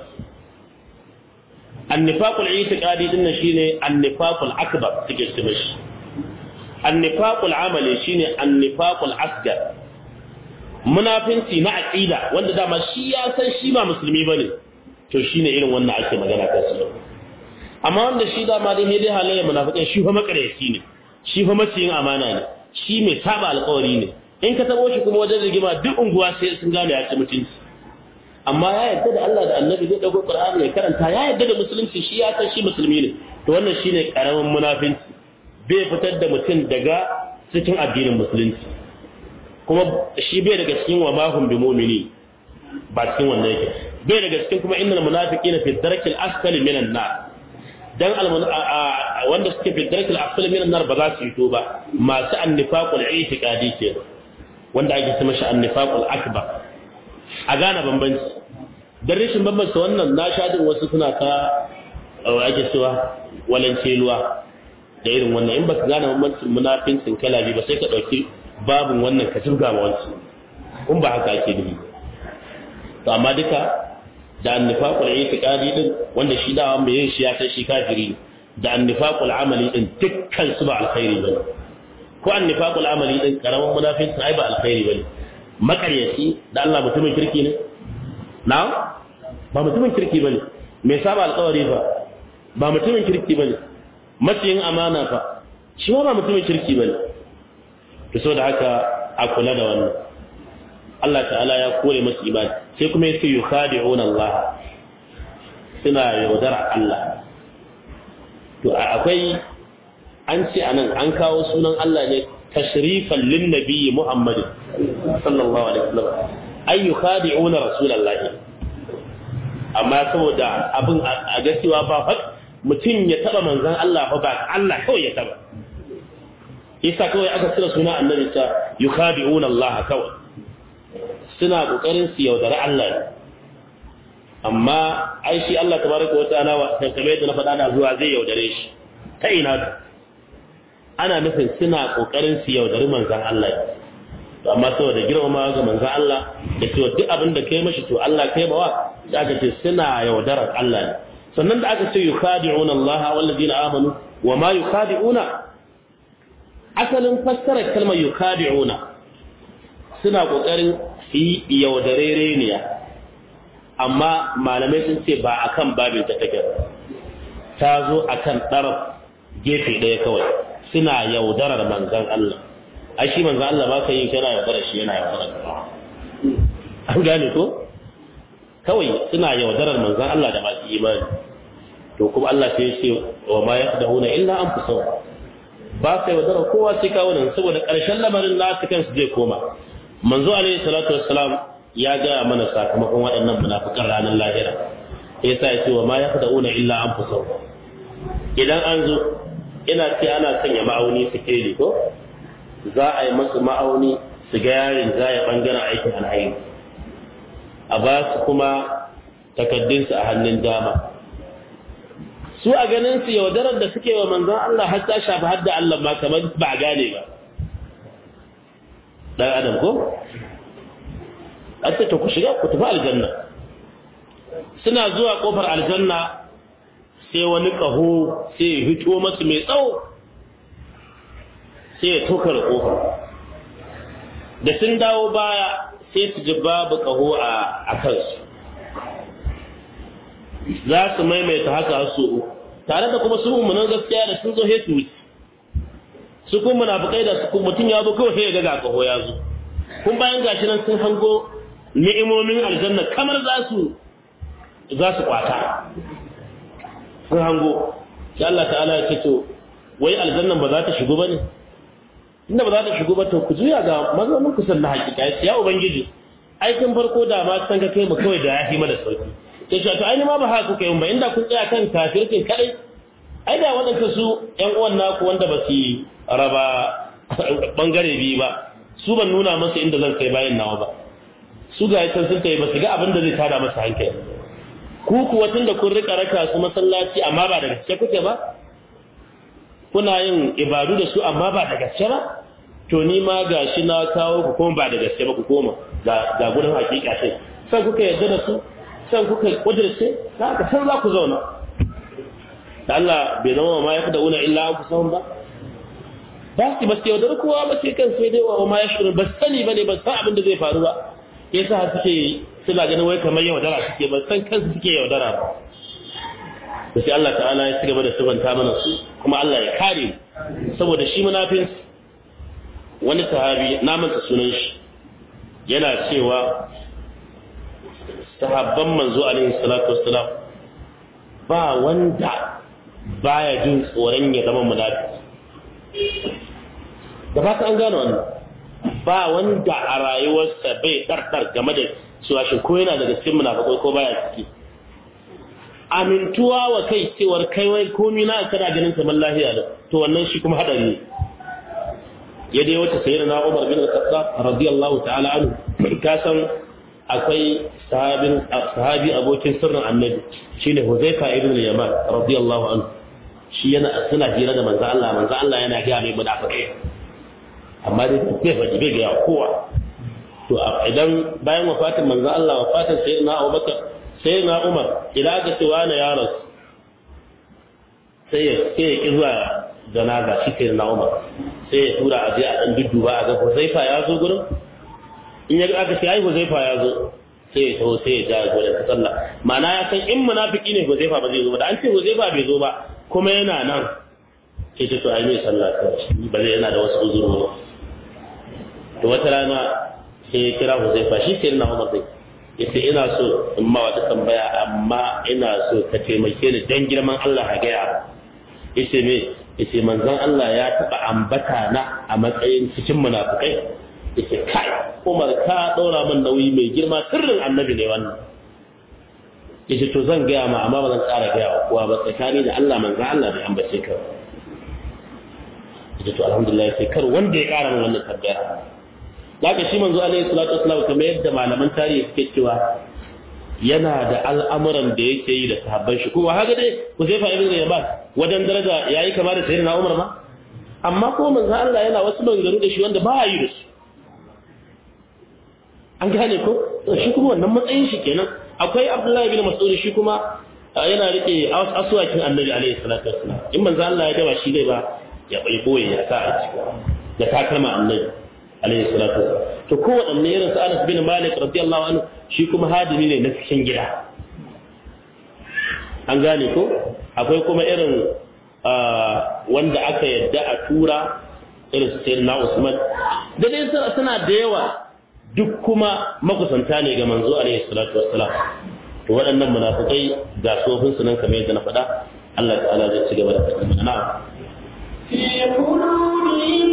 annifaqul i'tiqadi din shine annifaqul akbar suke cewa shi annifaqul amali shine annifaqul asghar munafinci na aqida wanda dama shi ya san shi ba musulmi bane to shine irin wannan ake magana kan shi amma wanda shi dama dai dai halayya munafikai shi fa makareci ne shi fa maciyin amana ne shi mai saba alƙawari ne in ka tabo shi kuma wajen rigima duk unguwa sai sun gane ya ci mutunci amma ya yarda da Allah da Annabi zai dauko Qur'ani ya karanta ya yarda da musulunci shi ya san shi musulmi ne to wannan shine karamin munafinci bai fitar da mutum daga cikin addinin musulunci kuma shi bai daga cikin wa mahum bi mu'mini ba cikin wannan yake bai daga cikin kuma innal munafiqina fi darakil asfali minan nar dan wanda suke fi darakil asfali minan nar ba za su yi to ba masu annifaqul i'tiqadi ke wanda ake cewa shi annifaqul akbar a gane bambanci dan rashin bambanci wannan na shadin wasu suna ta ake cewa walance luwa da irin wannan in baka gane bambancin munafincin kala biyu ba sai ka dauki babun wannan ka turga ma wancan in ba haka ake nufi to amma duka da annifaqul i'tiqadi din wanda shi da mai yin shi ya san shi kafiri da annifaqul amali din dukkan su ba alkhairi bane ko annifaqul amali din karaman munafincin ai ba alkhairi bane makaryaci da Allah mutumin kirki ne na ba mutumin kirki bane mai saba alƙawari ba ba mutumin kirki bane maciyin amana fa shi ba mutumin kirki bane to saboda haka a kula da wannan Allah ta'ala ya kore musu ibadi sai kuma yake yukhadi'una Allah suna yaudara Allah to akwai an ce anan an kawo sunan Allah ne tashrifan lin nabiy Muhammad sallallahu alaihi wasallam ay yukhadi'una rasulullahi amma saboda abin a gaskiya ba fa mutum ya taba manzon Allah fa ba Allah kawai ya taba isa kawai aka tsira suna annabi ta yukhadi'una Allah kawai suna kokarin su yaudari Allah amma ai shi Allah tabaraka wa ta'ala wa kamar yadda na faɗa da zuwa zai yaudare shi ta ina ana nufin suna kokarin su yaudari manzon Allah to amma saboda girmama ga manzon Allah da cewa duk abin da kai mashi to Allah kai bawa da aka ce suna yaudarar Allah ne sannan da aka ce yukhadi'una Allah wal ladina amanu wa ma yukhadi'una asalin fassarar kalmar yukhadi'una suna kokarin yi yaudarere ne amma malamai sun ce ba akan babin ta take ta zo akan daraf gefe daya kawai suna yaudarar manzon Allah ai shi manzon Allah ba ka yi kana yaudarar shi yana yaudarar an gane ko kawai suna yaudarar manzon Allah da masu imani to kuma Allah sai ya ce wa ma yaqdauna illa anfusahum ba sai yaudarar kowa sai kawo nan saboda ƙarshen lamarin na cikin su zai koma manzo alaihi salatu wassalam ya ga mana sakamakon waɗannan munafikan ranar lahira yasa ya ce wa ma yaqdauna illa anfusahum idan an zo ina ce ana sanya ma'auni sikeli ko za a yi masu ma'auni su ga yarin za ya bangaren aikin alhairi a ba su kuma takaddunsu a hannun dama su a ganin su yaudarar da suke wa manzon Allah har ta shafi har da Allah ma kamar ba gane ba dan adam ko aka ta ku shiga ku tafi aljanna suna zuwa kofar aljanna sai wani kaho sai ya hito masu mai tsawo sai ya tokar kofar da sun dawo baya sai su ji babu kaho a kansu za su maimaita haka su tare da kuma su mummunan gaskiya da sun zo he su wuce su kuma munafikai da su kuma mutum ya zo kawai sai ya ga kaho ya zo kun bayan gashi nan sun hango ni'imomin aljanna kamar za su za su kwata sun hango sai Allah ta'ala ya ce to wai aljannan ba za ta shigo bane inda ba za ta shigo ba to ku juya ga mazaunin ku sanna hakika ya ubangiji aikin farko da ma san ka kai mu kawai da yafi mana sauki sai ce to ai ma ba haka kuka yi ba inda kun tsaya kan kafirkin kadai ai da wadanda su ƴan uwan naku wanda ba su raba bangare biyu ba su ban nuna masa inda zan kai bayan nawa ba su ga yakan sun kai ba su ga abin da zai tada masa hankali ku kuwa tunda kun rika raka su masallaci amma ba da gaske kuke ba kuna yin ibadu da su amma ba da gaske ba to ni ma gashi na kawo ku kuma ba da gaske ba ku koma ga ga gurin hakika sai sai kuka yarda da su sai kuka kudirce haka san za ku zauna da Allah bai zama ma ya da una illa an kusan ba ba su ba sai wadar kowa ba sai kan sai dai wa ma ya shirin ba sani bane ba san abin da zai faru ba yasa suke suna ganin wai kamar yaudara suke ba san kansu suke yaudara ba da sai Allah ta'ala ya cigaba da sabanta mana su kuma Allah ya kare saboda shi munafin wani sahabi na manta sunan shi yana cewa sahabban manzo alaihi salatu wassalam ba wanda baya jin tsoron ya zama munafiki da ba an gano wannan ba wanda a rayuwarsa bai dardar game da cewa shi ko yana daga cikin munafikai ko baya ciki amintuwa wa kai cewar kai wai komai na kana ganin kamar lafiya da to wannan shi kuma hadari ne ya dai wata sayyidina Umar bin Khattab radiyallahu ta'ala anhu ka san akwai sahabin sahabi abokin sirrin annabi shine Huzaifa ibn al-Yaman radiyallahu anhu shi yana suna hira da manzo Allah manzo Allah yana ga mai munafikai amma dai bai faɗi bai ga kowa to idan bayan wafatin manzo Allah wafatin sayyidina Abubakar sayyidina Umar idan aka ce wani ya rasu sai ya sai ya zuwa janaza shi sayyidina Umar sai ya tura a je a dan dudduba a ga Huzaifa ya zo gurin in ya aka ce ai Huzaifa ya zo sai ya taho sai ya ja gurin sallah ma'ana ya san in munafiki ne Huzaifa ba zai zo ba da an ce Huzaifa bai zo ba kuma yana nan sai ta to ai mai sallah kawai ba zai yana da wasu uzuri to wata rana sai ya kira Huzaifa shi sai na Umar sai yace ina so in ma wata tambaya amma ina so ka taimake ni dan girman Allah ka ga ya yace me yace manzon Allah ya taba ambata na a matsayin cikin munafikai yace kai Umar ka daura min nauyi mai girma sirrin annabi ne wannan yace to zan ga ma amma ba zan tsara ga wa kowa ba tsakani da Allah manzon Allah bai ambace ka yace to alhamdulillah sai kar wanda ya kara min wannan tabbaya daga shi manzo alaihi salatu wassalam kamar yadda malaman tarihi suke cewa yana da al'amuran da yake yi da sahabban shi kuma haka dai Huzaifa ibn Yaman wajen daraja yayi kamar da sayyidina Umar ma amma ko manzo Allah yana wasu bangaru da shi wanda ba yi da su an gane ko shi kuma wannan matsayin shi kenan akwai Abdullah ibn Mas'ud shi kuma yana rike aswakin Annabi alaihi salatu wassalam in manzo Allah ya gaba shi dai ba ya bai boye ya sa a ciki da takalma Annabi alaihi salatu to ko wadanne irin sa Anas bin Malik radiyallahu anhu shi kuma hadimi ne na cikin gida an gane ko akwai kuma irin wanda aka yadda a tura irin su sayyidina Usman da dai suna da yawa duk kuma makusanta ne ga manzo alaihi salatu wassalam to waɗannan munafikai ga sofin su nan kamar yadda na faɗa Allah ta'ala zai ci gaba da faɗi na'am fi qulubihim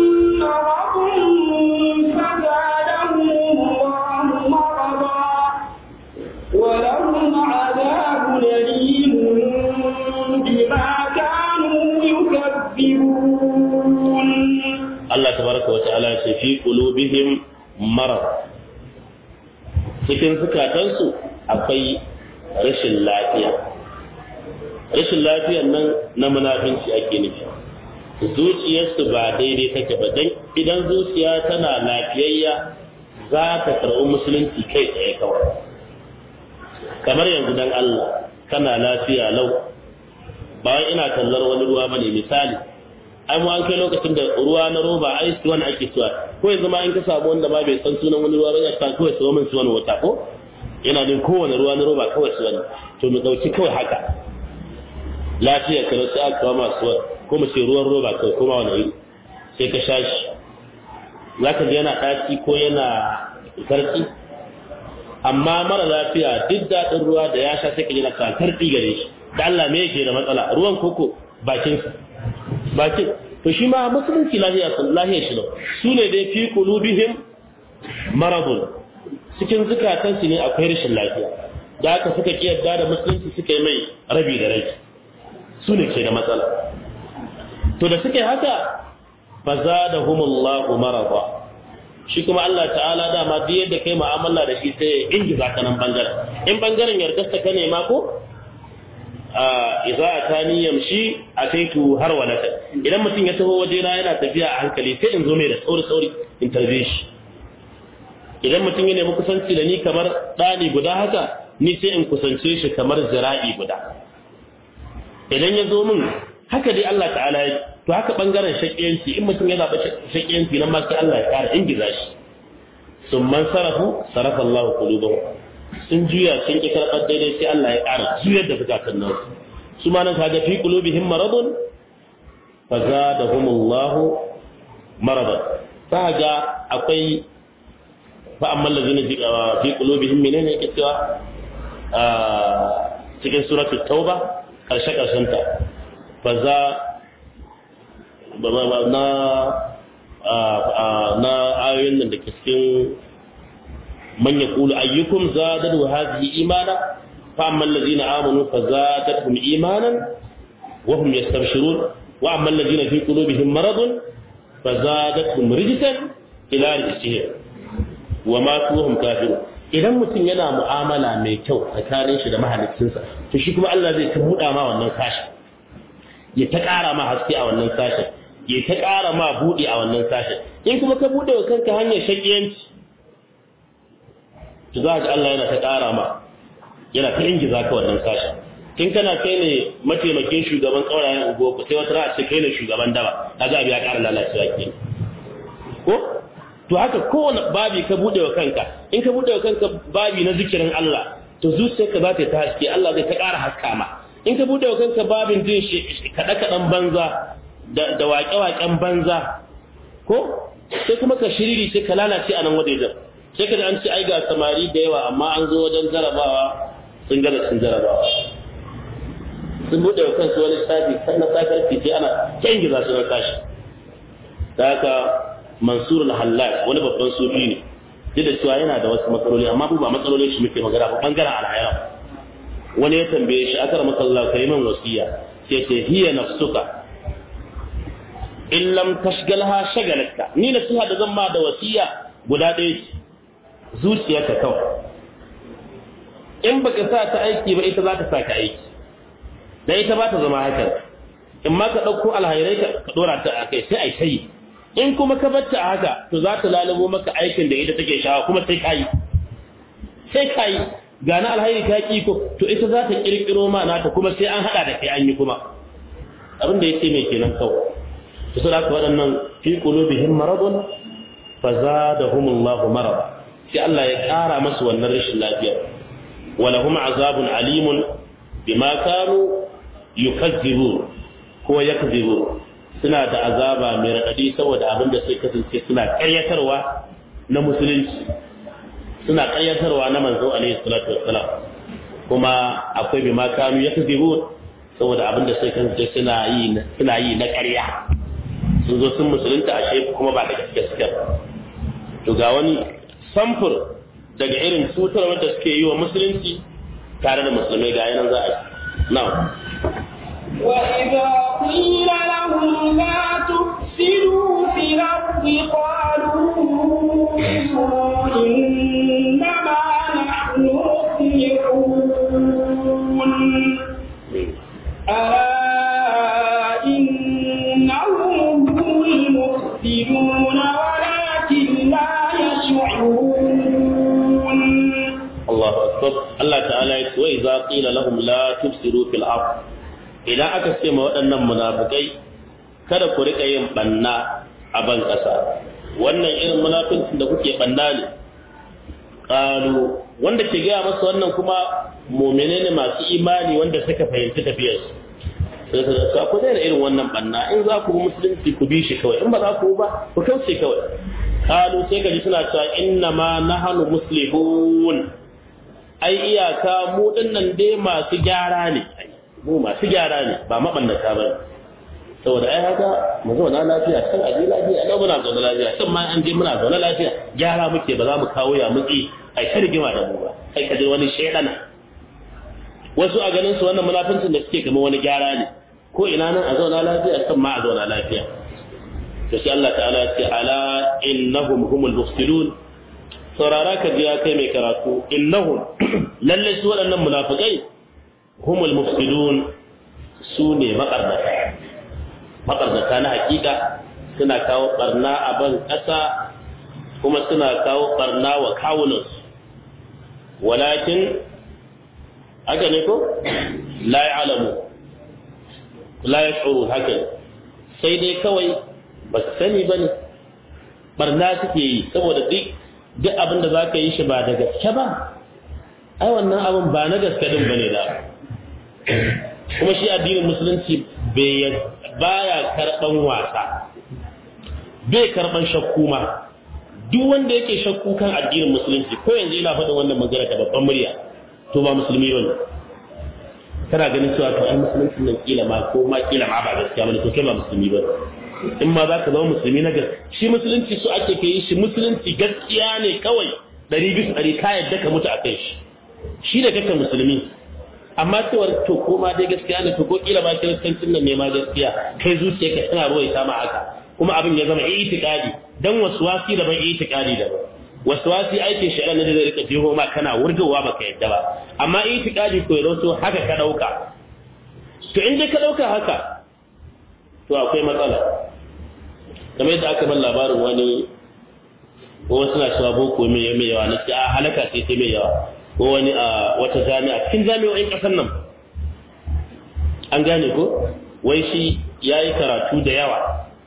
ولهم عذاب أليم بما كانوا يكذبون الله تبارك وتعالى في قلوبهم مرض cikin zukatansu akwai rashin lafiya rashin lafiyar nan na munafinci ake nufi zuciyarsu ba daidai take ba dan idan zuciya tana lafiyayya za ta karɓi musulunci kai tsaye kawai kamar yanzu dan Allah kana lafiya lau ba wai ina tallar wani ruwa bane misali ai mu an kai lokacin da ruwa na roba ai su wani ake suwa ko yanzu ma in ka samu wanda ba bai san sunan wani ruwa ba ya san kawai su min su wani wata ko yana din kowane ruwa na roba kawai su wani to mu dauki kawai haka lafiya kana sai aka kawo masu wani ko mu ce ruwan roba kawai kuma wani iri sai ka sha shi zaka ji yana ɗaci ko yana sarki amma mara lafiya duk daɗin ruwa da ya sha sai ka ji na kantar gare shi da Allah me yake da matsala ruwan koko bakin bakin to shi ma musulunci lafiya lafiya shi ne su ne dai fi qulubihim maradun cikin zukatansu ne akwai rashin lafiya da aka suka ki yarda da musulunci suka yi mai rabi da rabi su ne ke da matsala to da suka yi haka fa zadahumullahu marada shi kuma Allah ta'ala dama duk yadda kai mu'amala da shi sai in ji zaka nan bangaren in bangaren yardarsa ka nema ko a idza atani yamshi ataitu har walata idan mutum ya taho waje na yana tafiya a hankali sai in zo mai da sauri sauri in tarbe shi idan mutum ya nemi kusanci da ni kamar dani guda haka ni sai in kusance shi kamar zira'i guda idan ya zo min haka dai Allah ta'ala ya to haka bangaren shakiyanci in mutum ya zaba shakiyanci nan ma sai Allah ya kara ingiza shi summan sarafu sarafa Allah qulubahum sun juya sun ki karɓar daidai sai Allah ya ƙara juyar da zukatan nan su ma nan kaga fi qulubihim maradun fa zadahumullahu maradan kaga akwai fa amma allazina fi qulubihim menene yake cewa a cikin suratul tauba karshe karshen ta fa za na na ayoyin nan da ke cikin man yaqulu ayyukum zadatu hadhihi imana fa amma alladhina amanu fazadatuhum imanan wa hum yastabshirun wa amma alladhina fi qulubihim maradun fazadatuhum rijsan ila rijsihim wa matu wa hum kafirun idan mutum yana mu'amala mai kyau tsakanin shi da mahaliccinsa to shi kuma Allah zai ta buɗa ma wannan sashi ya ta ƙara ma haske a wannan sashen ya ta ƙara ma buɗe a wannan sashen in kuma ka buɗe wa kanka hanyar shakiyanci to za ka Allah yana ta ƙara ma yana ta ingiza ka wannan sashen in kana kai ne mataimakin shugaban ƙaurayen unguwa ku sai wata ra'a ce kai ne shugaban daba kaga abu ya ƙara lalacewa ke ko to haka kowane babi ka buɗe wa kanka in ka buɗe wa kanka babi na zikirin Allah to zuciyarka za ta ta haske Allah zai ta ƙara haska ma in ka buɗe wa kanka babin jin kaɗe-kaɗen banza da waƙe-waƙen banza ko sai kuma ka shiriri sai ka lalace a nan wajejen sai ka da an ce ai ga samari da yawa amma an zo wajen jarabawa sun gaza sun jarabawa sun buɗe wa kansu wani shafi sai na sakarci sai ana kyan giza su na tashi da haka mansur al-hallaj wani babban sufi ne duk da cewa yana da wasu matsaloli amma ba matsalolin shi muke magana ba bangaren al'ayar wani ya tambaye shi akar masallah kai min wasiya sai ce hiya nafsuka in lam tashgalha shagalatka ni nasiha da zan ma da wasiya guda ɗaya ce zuciyarka kawai in baka sa ta aiki ba ita za ta sa ka aiki dan ita ba ta zama haka in ma ka ɗauko alhairai ka ɗora ta a kai sai ai sai in kuma ka bar ta a haka to za ta lalubo maka aikin da ita take shawa kuma sai ka yi sai ka yi ga na alhairi ka ki ko to ita za ta kirkiro ma nata kuma sai an hada da kai an yi kuma abin da yake mai kenan kawai to sai aka waɗannan fi qulubihim maradun fazadahumullahu marada sai Allah ya ƙara masu wannan rashin lafiya walahum azabun alimun bima kanu yukazzibu ko yakzibu suna da azaba mai radadi saboda abin da sai kasance suna ƙaryatarwa na musulunci suna ƙayyatarwa na manzo alaihi salatu wassalam kuma akwai bi makanu yakzibu saboda abin da sai kansu suna yi suna yi na ƙarya sun zo sun musulunta ashe kuma ba da gaske suke to ga wani samfur daga irin cutarwar da suke yi wa musulunci tare da musulmai ga yanan za a yi na'am وإذا قيل لهم لا تفسدوا في الأرض قالوا إنما نحن مصلحون ألا إنهم هم المفسدون ولكن لا يشعرون الله أكبر الله تعالى يقول وإذا قيل لهم لا تفسدوا في الأرض idan aka ce ma waɗannan munafikai kada ku rika yin banna a ban ƙasa wannan irin munafincin da kuke banna ne qalu wanda ke gaya masa wannan kuma mu'mine ne masu imani wanda suka fahimci tafiyar su sai ka ku da irin wannan banna in za ku bi musulunci ku bi shi kawai in ba za ku ba ku kauce kawai qalu sai gaji suna cewa inna ma nahnu muslihun ai iyaka mu dinnan dai masu gyara ne mu masu gyara ne ba mabannata ba saboda ai haka mu zauna lafiya kan aje lafiya da muna zauna lafiya kan ma an je muna zauna lafiya gyara muke ba za mu kawo ya muki ai ta rigima da mu ba kai kaje wani shedana wasu a ganin su wannan munafincin da suke kamar wani gyara ne ko ina nan a zauna lafiya kan ma a zauna lafiya to sai Allah ta'ala ya ce ala innahum humul mufsidun saurara ka ji ya kai mai karatu innahum lalle su waɗannan munafikai humul mufsidun su ne maƙarnata maƙarnata na hakika suna kawo barna a ban ƙasa kuma suna kawo barna wa kawunansu walakin haka ne ko la ya'lamu la yash'uru haka sai dai kawai ba su sani bane barna suke yi saboda duk duk abin da zaka yi shi ba da gaske ba ai wannan abin ba na gaske din bane da kuma shi addinin musulunci bai baya karban wasa bai karban shakku ma duk wanda yake shakku kan addinin musulunci ko yanzu ina faɗin wannan magana da babban murya to ba musulmi bane kana ganin cewa to ai musulunci nan kila ma ko ma kila ma ba gaskiya bane to kai ba musulmi bane in ma zaka zama musulmi na gaskiya shi musulunci su ake kai shi musulunci gaskiya ne kawai ɗari bisa ɗari ka yadda ka mutu akan shi shi da kake musulmi amma cewar to ko ma dai gaskiya ne to ko kila ba kiristancin nan ne ma gaskiya kai zuciyarka tana ruwaita ma haka kuma abin ya zama itikadi dan waswasi da ban itikadi da waswasi aikin shari'a ne da zai rika jeho ma kana wurgawa baka yadda ba amma itikadi ko ya to haka ka dauka to in dai ka dauka haka to akwai matsala kamar yadda aka bar labarin wani ko wasu na cewa boko mai mai yawa na ce a halaka sai sai mai yawa ko wani a wata jami'a cikin jami'o'in kasar nan an gane ko wai shi yayi karatu da yawa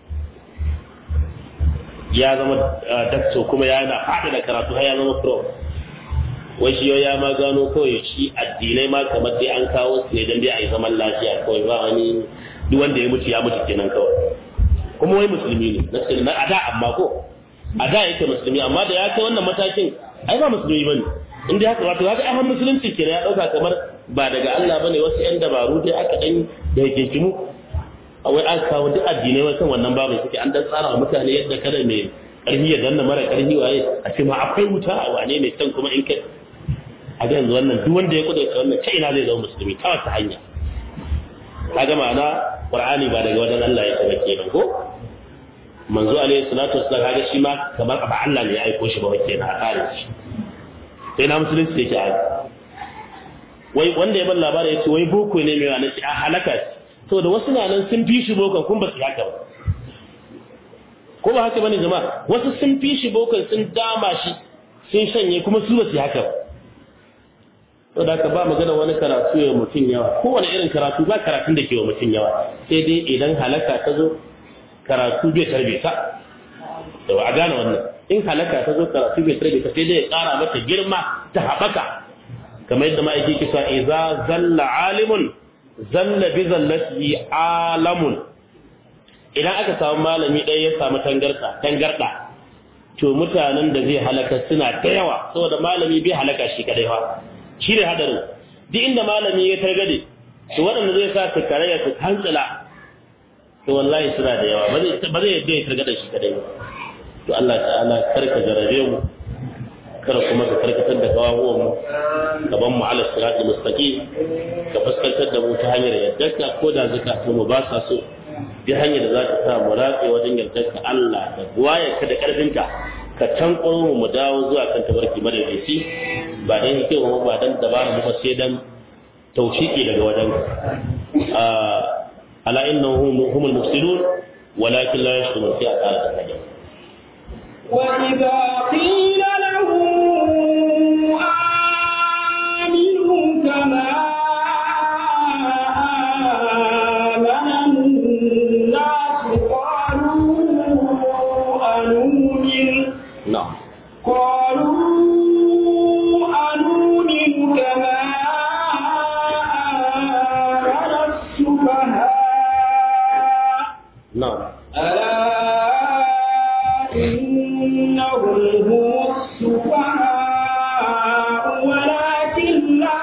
ya zama dakto kuma ya yana fada da karatu har ya zama pro wai shi ya ma gano kawai shi addinai ma kamar dai an kawo su ne dan dai a yi zaman lafiya kawai ba wani duk wanda ya mutu ya mutu kenan kawai kuma wai musulmi ne na cikin a da amma ko a da yake musulmi amma da ya kai wannan matakin ai ba musulmi bane in dai haka wato haka ai musulunci kenan ya dauka kamar ba daga Allah bane wasu yan dabaru dai aka dan da yake mu wai an kawo duk addinai wasan wannan babu suke an dan tsara wa mutane yadda kada mai karfi ya danna mara karfi waye a ce ma akwai wuta a wane ne can kuma in kai a ga yanzu wannan duk wanda ya kudurta wannan ta ina zai zama musulmi ta wata hanya kaga ma'ana qur'ani ba daga wajen Allah ya tabbake kenan ko manzo alaihi salatu wassalam kaga shi ma kamar ba Allah ne ya aiko shi ba wake na kare shi sai na musulunci yake a wai wanda ya bar labarin ya ce wai boko ne mai wani a halaka to da wasu nan sun fi shi bokan kun ba su haka ba ko ba haka bane jama'a wasu sun fi shi bokan sun dama shi sun shanye kuma su ba su haka ba to da ka ba magana wani karatu ya mutun yawa ko wani irin karatu ba karatun da ke wa mutun yawa sai dai idan halaka ta zo karatu bai tarbe ta to a gane wannan in halaka ta zo karatu bai tarbe ta sai dai ya kara mata girma ta habaka kamar yadda ma'aiki ke cewa idza zalla alimun zalla bi zallati alamun idan aka samu malami ɗaya ya samu tangarda tangarda to mutanen da zai halaka suna da yawa saboda malami bai halaka shi kadai fa shi ne hadarin duk inda malami ya targade to waɗanda zai sa su karaya su hantsila to wallahi suna da yawa ba zai ba zai yadda ya targada shi kadai ba to Allah ta'ala karka jarabe mu kar kuma ka karkatar da kawawan mu gaban mu ala siratul mustaqim ka fuskantar da mu ta hanyar yaddarka ko da zakatu mu ba sa so bi hanyar da za ta sa mu ratse wajen yaddarka Allah da buwayarka da karfinka ka tankwaro mu mu dawo zuwa kan tabarki madaidaici ba dan yake mu ba dan dabara mu sai dan tawfiki daga wajen ala innahum humul mufsidun walakin la yashkurun fi aqala al-najm وإذا قيل لهم آمنوا كما آمن الناس قالوا أنؤمن نعم قالوا أنؤمن كما آمن السفهاء نعم ألا إنهم هم السفهاء ولكن لا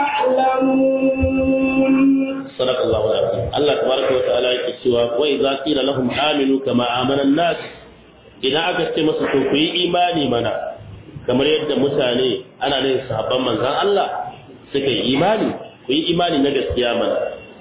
يعلمون صدق الله العظيم الله تبارك وتعالى يقول وإذا قيل لهم آمنوا كما آمن الناس إذا أكدت مسا to ku yi imani mana kamar yadda mutane ana ne sahabban manzon Allah suka yi imani ku yi imani na gaskiya mana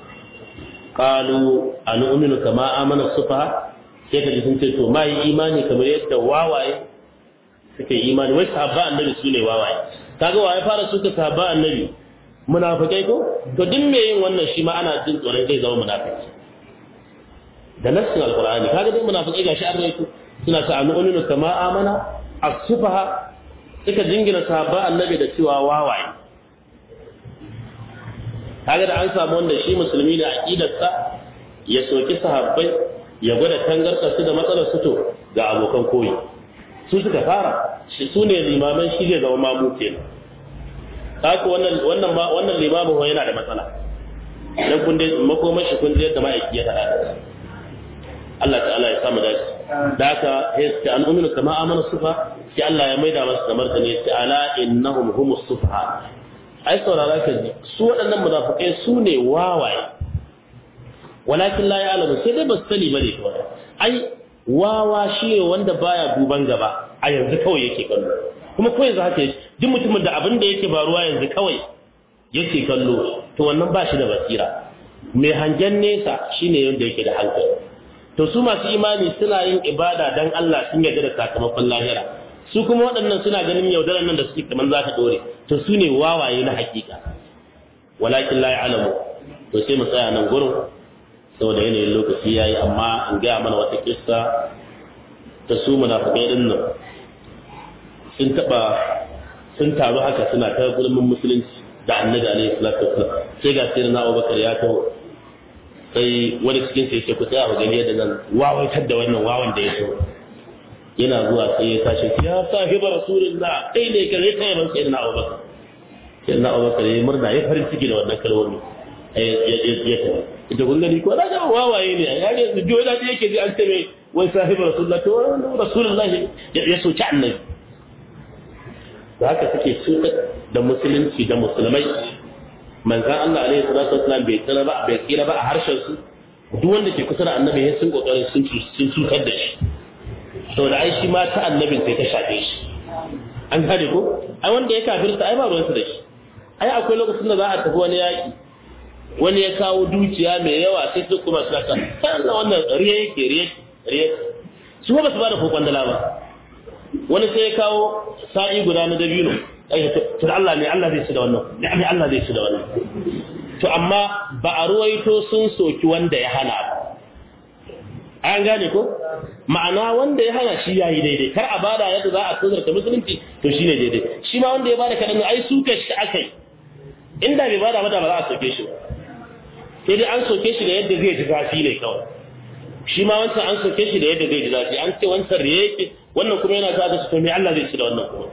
qalu anu'minu kama amana sufaha sai ka ji sun ce to ma yi imani kamar yadda wawaye suka yi imani wai sahaba annabi su ne wawaye kaga waye fara suka sahaba annabi munafikai ko to din me yin wannan shi ma ana jin tsoron zai zama munafiki da nassin alqur'ani kaga dai munafikai gashi an rawaito suna ta anu'minu kama amana as-sufaha suka jingina sahaba annabi da cewa wawaye kaga da an samu wanda shi musulmi ne aqidarsa ya soki sahabbai ya gwada tangarsa su da matsalar su to ga abokan koyi su suka fara shi su ne limaman shi zai zama mamu kenan haka wannan wannan ma wannan limamin ho yana da matsala dan kun dai makomar shi kun yadda ma'aiki ya tada Allah ta'ala ya samu dace da haka sai an uminu kama amana sufa sai Allah ya maida masa da martani sai ala innahum humus sufaha ai saurara ka ji su waɗannan munafikai su ne wawaye walakin la ya'lamu sai dai ba su sani bane kawai ai wawa shi ne wanda baya duban gaba a yanzu kawai yake kallo kuma ko yanzu haka duk mutumin da abin da yake faruwa yanzu kawai yake kallo to wannan ba shi da basira mai hangen nesa shine wanda yake da hankali to su masu imani suna yin ibada dan Allah sun yarda da sakamakon lahira su kuma waɗannan suna ganin yaudaran nan da suke kaman za ta dore to su ne wawaye na hakika walakin la ya'lamu to sai mu tsaya nan gurin saboda yanayin lokaci yayi amma an ga mana wata kissa ta su munafikai din nan sun taba sun taru haka suna ta gulmin musulunci da annabi alaihi salatu wasallam sai ga sirrin Abubakar ya tawo sai wani cikin sai ce ku tsaya ku gani yadda zan wawaitar da wannan wawan da ya so yana zuwa sai ya tashi ya sahiba rasulullah kai ne ka zai tayar sai na Abubakar sai na Abubakar ya murna ya farin ciki da wannan kalmomi ai ya ya ta ita kun gani ko da wawaye ne ya ne su jola da yake ji an ce mai wai sahiba rasulullah to rasulullah ya so ci annabi da haka suke suka da musulunci da musulmai manzan Allah alaihi salatu wasallam bai tsira ba bai tsira ba a harshen su duk wanda ke kusa da annabi ya sun kokarin sun sun cutar da shi saboda ai shi ma ta annabin sai ta shafe shi an gane ko ai wanda ya kafirta ai ba ruwan su da shi ai akwai lokacin da za a tafi wani yaki wani ya kawo dukiya mai yawa sai su kuma su ka Allah wannan riya yake riya riya su ba su ba da kokon dala ba wani sai ya kawo sa'i guda na dabino ai to Allah ne Allah zai ci da wannan ne Allah zai ci da wannan to amma ba a ruwaito sun soki wanda ya hana an gane ko ma'ana wanda ya hana shi yayi daidai kar a bada yadda za a tsarta musulunci to shine daidai shi ma wanda ya bada kadan ai suka shi akai inda bai bada mata ba za a soke shi ba sai dai an soke shi da yadda zai ji zafi ne kawai shi ma wancan an soke shi da yadda zai ji zafi an ce wancan riye yake wannan kuma yana ta da su to me Allah zai ci da wannan kuma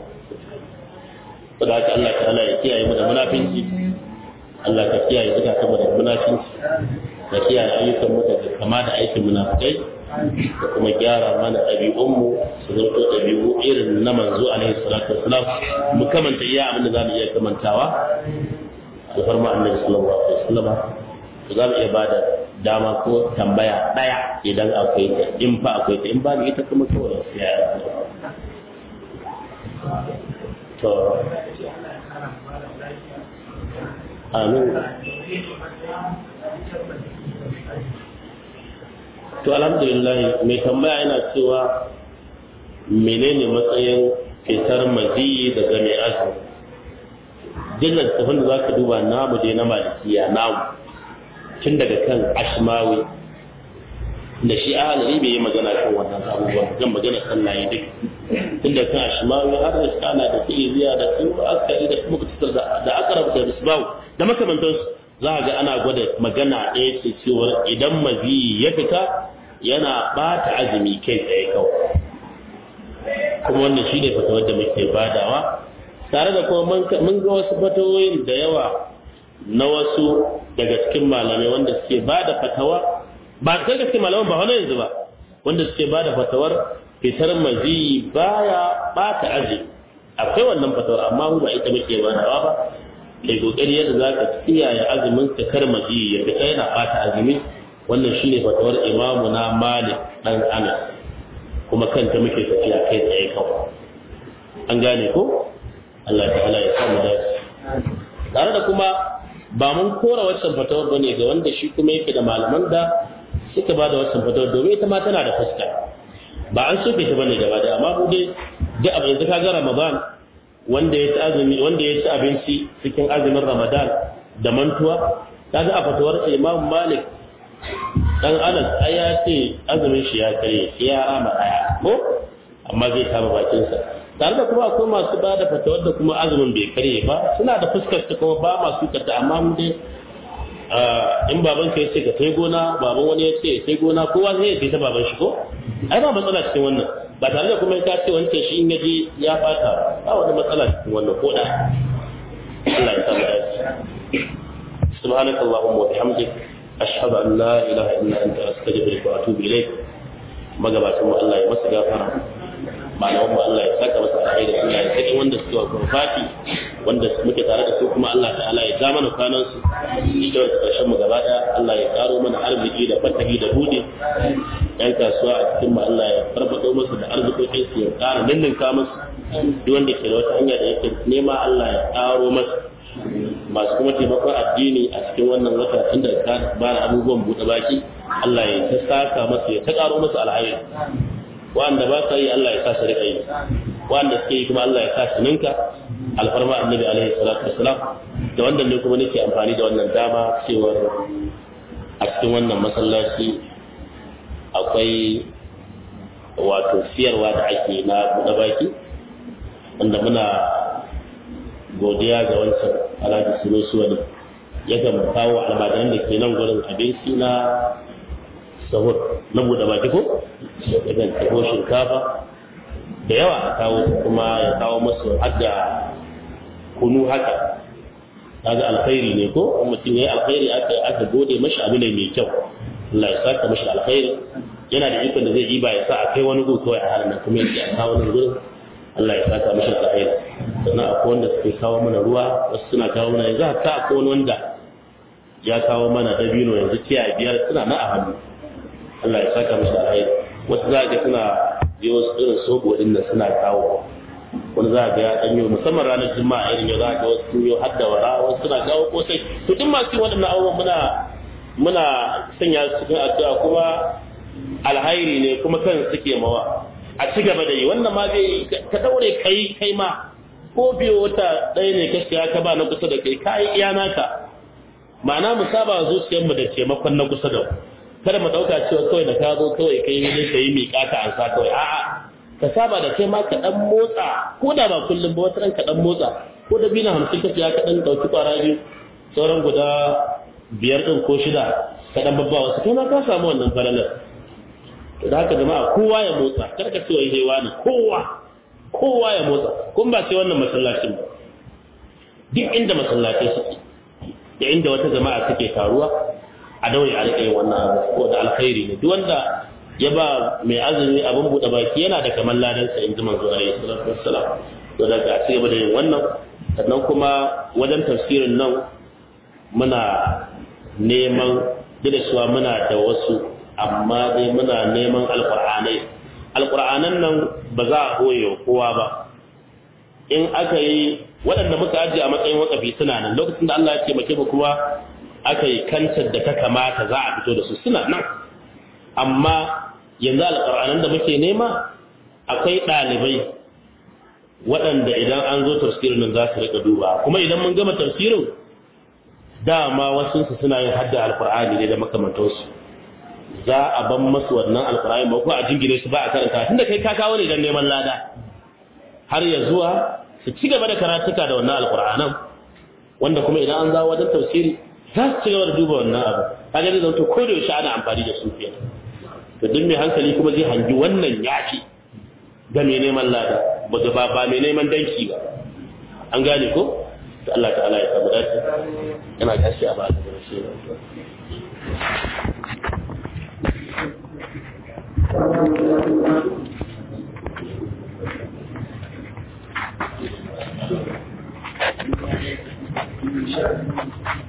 saboda haka Allah ta'ala ya kiyaye mu da munafinci Allah ka kiyaye zuka mu da munafinci ka kiyaye ayyukan mu da kama da aikin munafikai da kuma gyara mana ɗabi'un mu su zanto ɗabi'u irin na manzo alaihi salatu wassalam mu kamanta iya abin da zamu iya kamantawa da farma annabi sallallahu alaihi wasallam za mu iya bada dama ko tambaya daya idan akwai ta in fa akwai ta in ba ni ita kuma kawai ya to amin to alhamdulillah mai tambaya yana cewa menene matsayin fitar maziyi daga mai azumi jinnan tafin da za ka duba namu dai na malikiya namu tun daga kan ashmawi da shi ahalari bai yi magana kan wannan abubuwan zan magana kan layi duk tun daga kan ashmawi har da shi ana da fi'iziya da su akari da kuma kusurtar da akarab da misbahu da makamantansu za a ga ana gwada magana ɗaya ce cewa idan maziyi ya fita yana ɓata azumi kai tsaye kawai kuma wannan shi ne fatawar da muke badawa tare da kuma mun ga wasu fatawoyin da yawa na wasu daga cikin malamai wanda suke ba da fatawa ba kai gaske malaman ba wani yanzu ba wanda suke ba da fatawar fitar maziyi baya bata aji akwai wannan fatawar amma mu ba ita muke ba dawa ba kai kokari yadda zaka kiyaye azumin ka kar maziyi ya fita yana bata azumi wannan shine fatawar imamu na Malik dan Anas kuma kanta muke tafiya kai tsaye kawai an gane ko Allah ta'ala ya samu dace tare da kuma ba mun kora wancan fatawar bane ga wanda shi kuma yake da malaman da suka ba da wancan fatawar domin ita ma tana da fuska ba an soke ta bane gaba da amma mu dai duk abin da kaga Ramadan wanda ya ci azumi wanda ya ci abinci cikin azumin Ramadan da mantuwa kaga a fatawar Imam Malik dan Anas ai ya ce azumin shi ya kare ya rama daya ko amma zai kama bakin sa tare da kuma akwai masu ba da fatawar da kuma azumin bai kare ba suna da fuskar ta kuma ba masu kata amma mu dai in baban ka yace ka kai gona baban wani ya ce sai gona kowa zai yi ta baban shi ko ai ba matsala cikin wannan ba tare da kuma ka ce wancan shi in yaje ya fata ba wani matsala cikin wannan ko da Allah ya samu dace subhanakallahumma wa bihamdik ashhadu an la ilaha illa anta astaghfiruka wa atubu ilayk magabatan mu Allah ya masa gafara malaman mu Allah ya saka masa alheri Allah ya saki wanda suke wa fati wanda muke tare da su kuma Allah ta'ala ya ja mana kwanan su ita wata karshen mu gaba daya Allah ya karo mana arziki da fatahi da bude yan kasuwa a cikin mu Allah ya farfado musu da arzikokin su ya kara ninninka musu duk wanda ke da wata hanya da yake nema Allah ya karo masa masu kuma taimakon addini a cikin wannan wata inda ka bara abubuwan buɗe baki Allah ya ta saka masa ya ta karo masa alheri wanda ba sa yi Allah ya sa su rika yi wanda suke yi kuma Allah ya sa su ninka alfarma annabi alaihi salatu wassalam da wannan ne kuma nake amfani da wannan dama cewa a cikin wannan masallaci akwai wato siyarwa da ake na buɗe baki wanda muna godiya ga wancan alhaji sunusu wani yakan kawo almajiran da ke nan gurin abinci na sahur na buɗe baki ko yakan taho shinkafa da yawa a kawo kuma ya kawo masu hadda kunu haka kaga alkhairi ne ko mutum ya yi alkhairi aka aka gode mashi abu ne mai kyau Allah ya saka mashi alkhairi yana da ikon da zai yi ba ya sa a kai wani gudu kawai a halin nan kuma ya kawo wani gurin Allah ya saka mashi alkhairi sannan akwai wanda suke kawo mana ruwa wasu suna kawo mana yanzu haka akwai wani wanda ya kawo mana dabino yanzu tiya biyar suna na a hannu Allah ya saka mashi alkhairi wasu za ga suna yi wasu irin sobo din nan suna kawo wani za ga ya danyo musamman ranar juma'a irin yau za ga wasu sun yi hadda wara wasu suna kawo kosai to duk masu yin waɗannan abubuwan muna muna sanya su cikin addu'a kuma alhairi ne kuma kan suke mawa a ci gaba da yi wannan ma zai ka daure kai kai ma ko biyo wata ɗaya ne ka siya ka ba na kusa da kai ka yi iya naka ma'ana mu saba zuciyarmu da taimakon na kusa da kada mu ɗauka cewa kawai da ka zo kawai kai ne ka yi miƙa ka ansa kawai a'a ka saba da kai ma ka ɗan motsa ko da ba kullum ba wata ran ka ɗan motsa ko da bina hamsin ka siya ka ɗan ɗauki ƙwara biyu sauran guda biyar ɗin ko shida ka ɗan babba wasu kai ma ka samu wannan falalar da haka jama'a kowa ya motsa kada ka cewa hewa ne kowa kowa ya motsa kun ba sai wannan masallacin ba duk inda masallatai suke da inda wata jama'a suke taruwa a daure a rike wannan abu ko da alkhairi ne duk wanda ya ba mai azumi abin buɗe baki yana da kamar ladan sa in ji manzo alaihi salatu wassalam to daga a cigaba da yin wannan sannan kuma wajen tafsirin nan muna neman da cewa muna da wasu amma dai muna neman alƙur'anai alƙur'anan nan ba za a koye kowa ba in aka yi waɗanda muka ajiye a matsayin wakafi suna nan lokacin da Allah ya ce make mu kuma aka yi kantar da ta kamata za a fito da su suna nan amma yanzu alƙur'anan da muke nema akwai ɗalibai waɗanda idan an zo tafsirin nan za su rika duba kuma idan mun gama tafsirin dama wasu su suna yin hadda alƙur'ani ne da makamantansu za a ban masu wannan alkur'ani ba ko a jingine su ba a karanta tunda kai ka kawo ne dan neman lada har ya zuwa su ci gaba da karatuka da wannan alkur'anan wanda kuma idan an zawo wajen tafsiri za su ci gaba da duba wannan abu kaga ne zanto ko da yaushe ana amfani da su fiye to duk mai hankali kuma zai hangi wannan yafi ga mai neman lada ba ba ba mai neman danki ba an gane ko to Allah ta'ala ya samu dace yana gashi a ba da shi Thank you.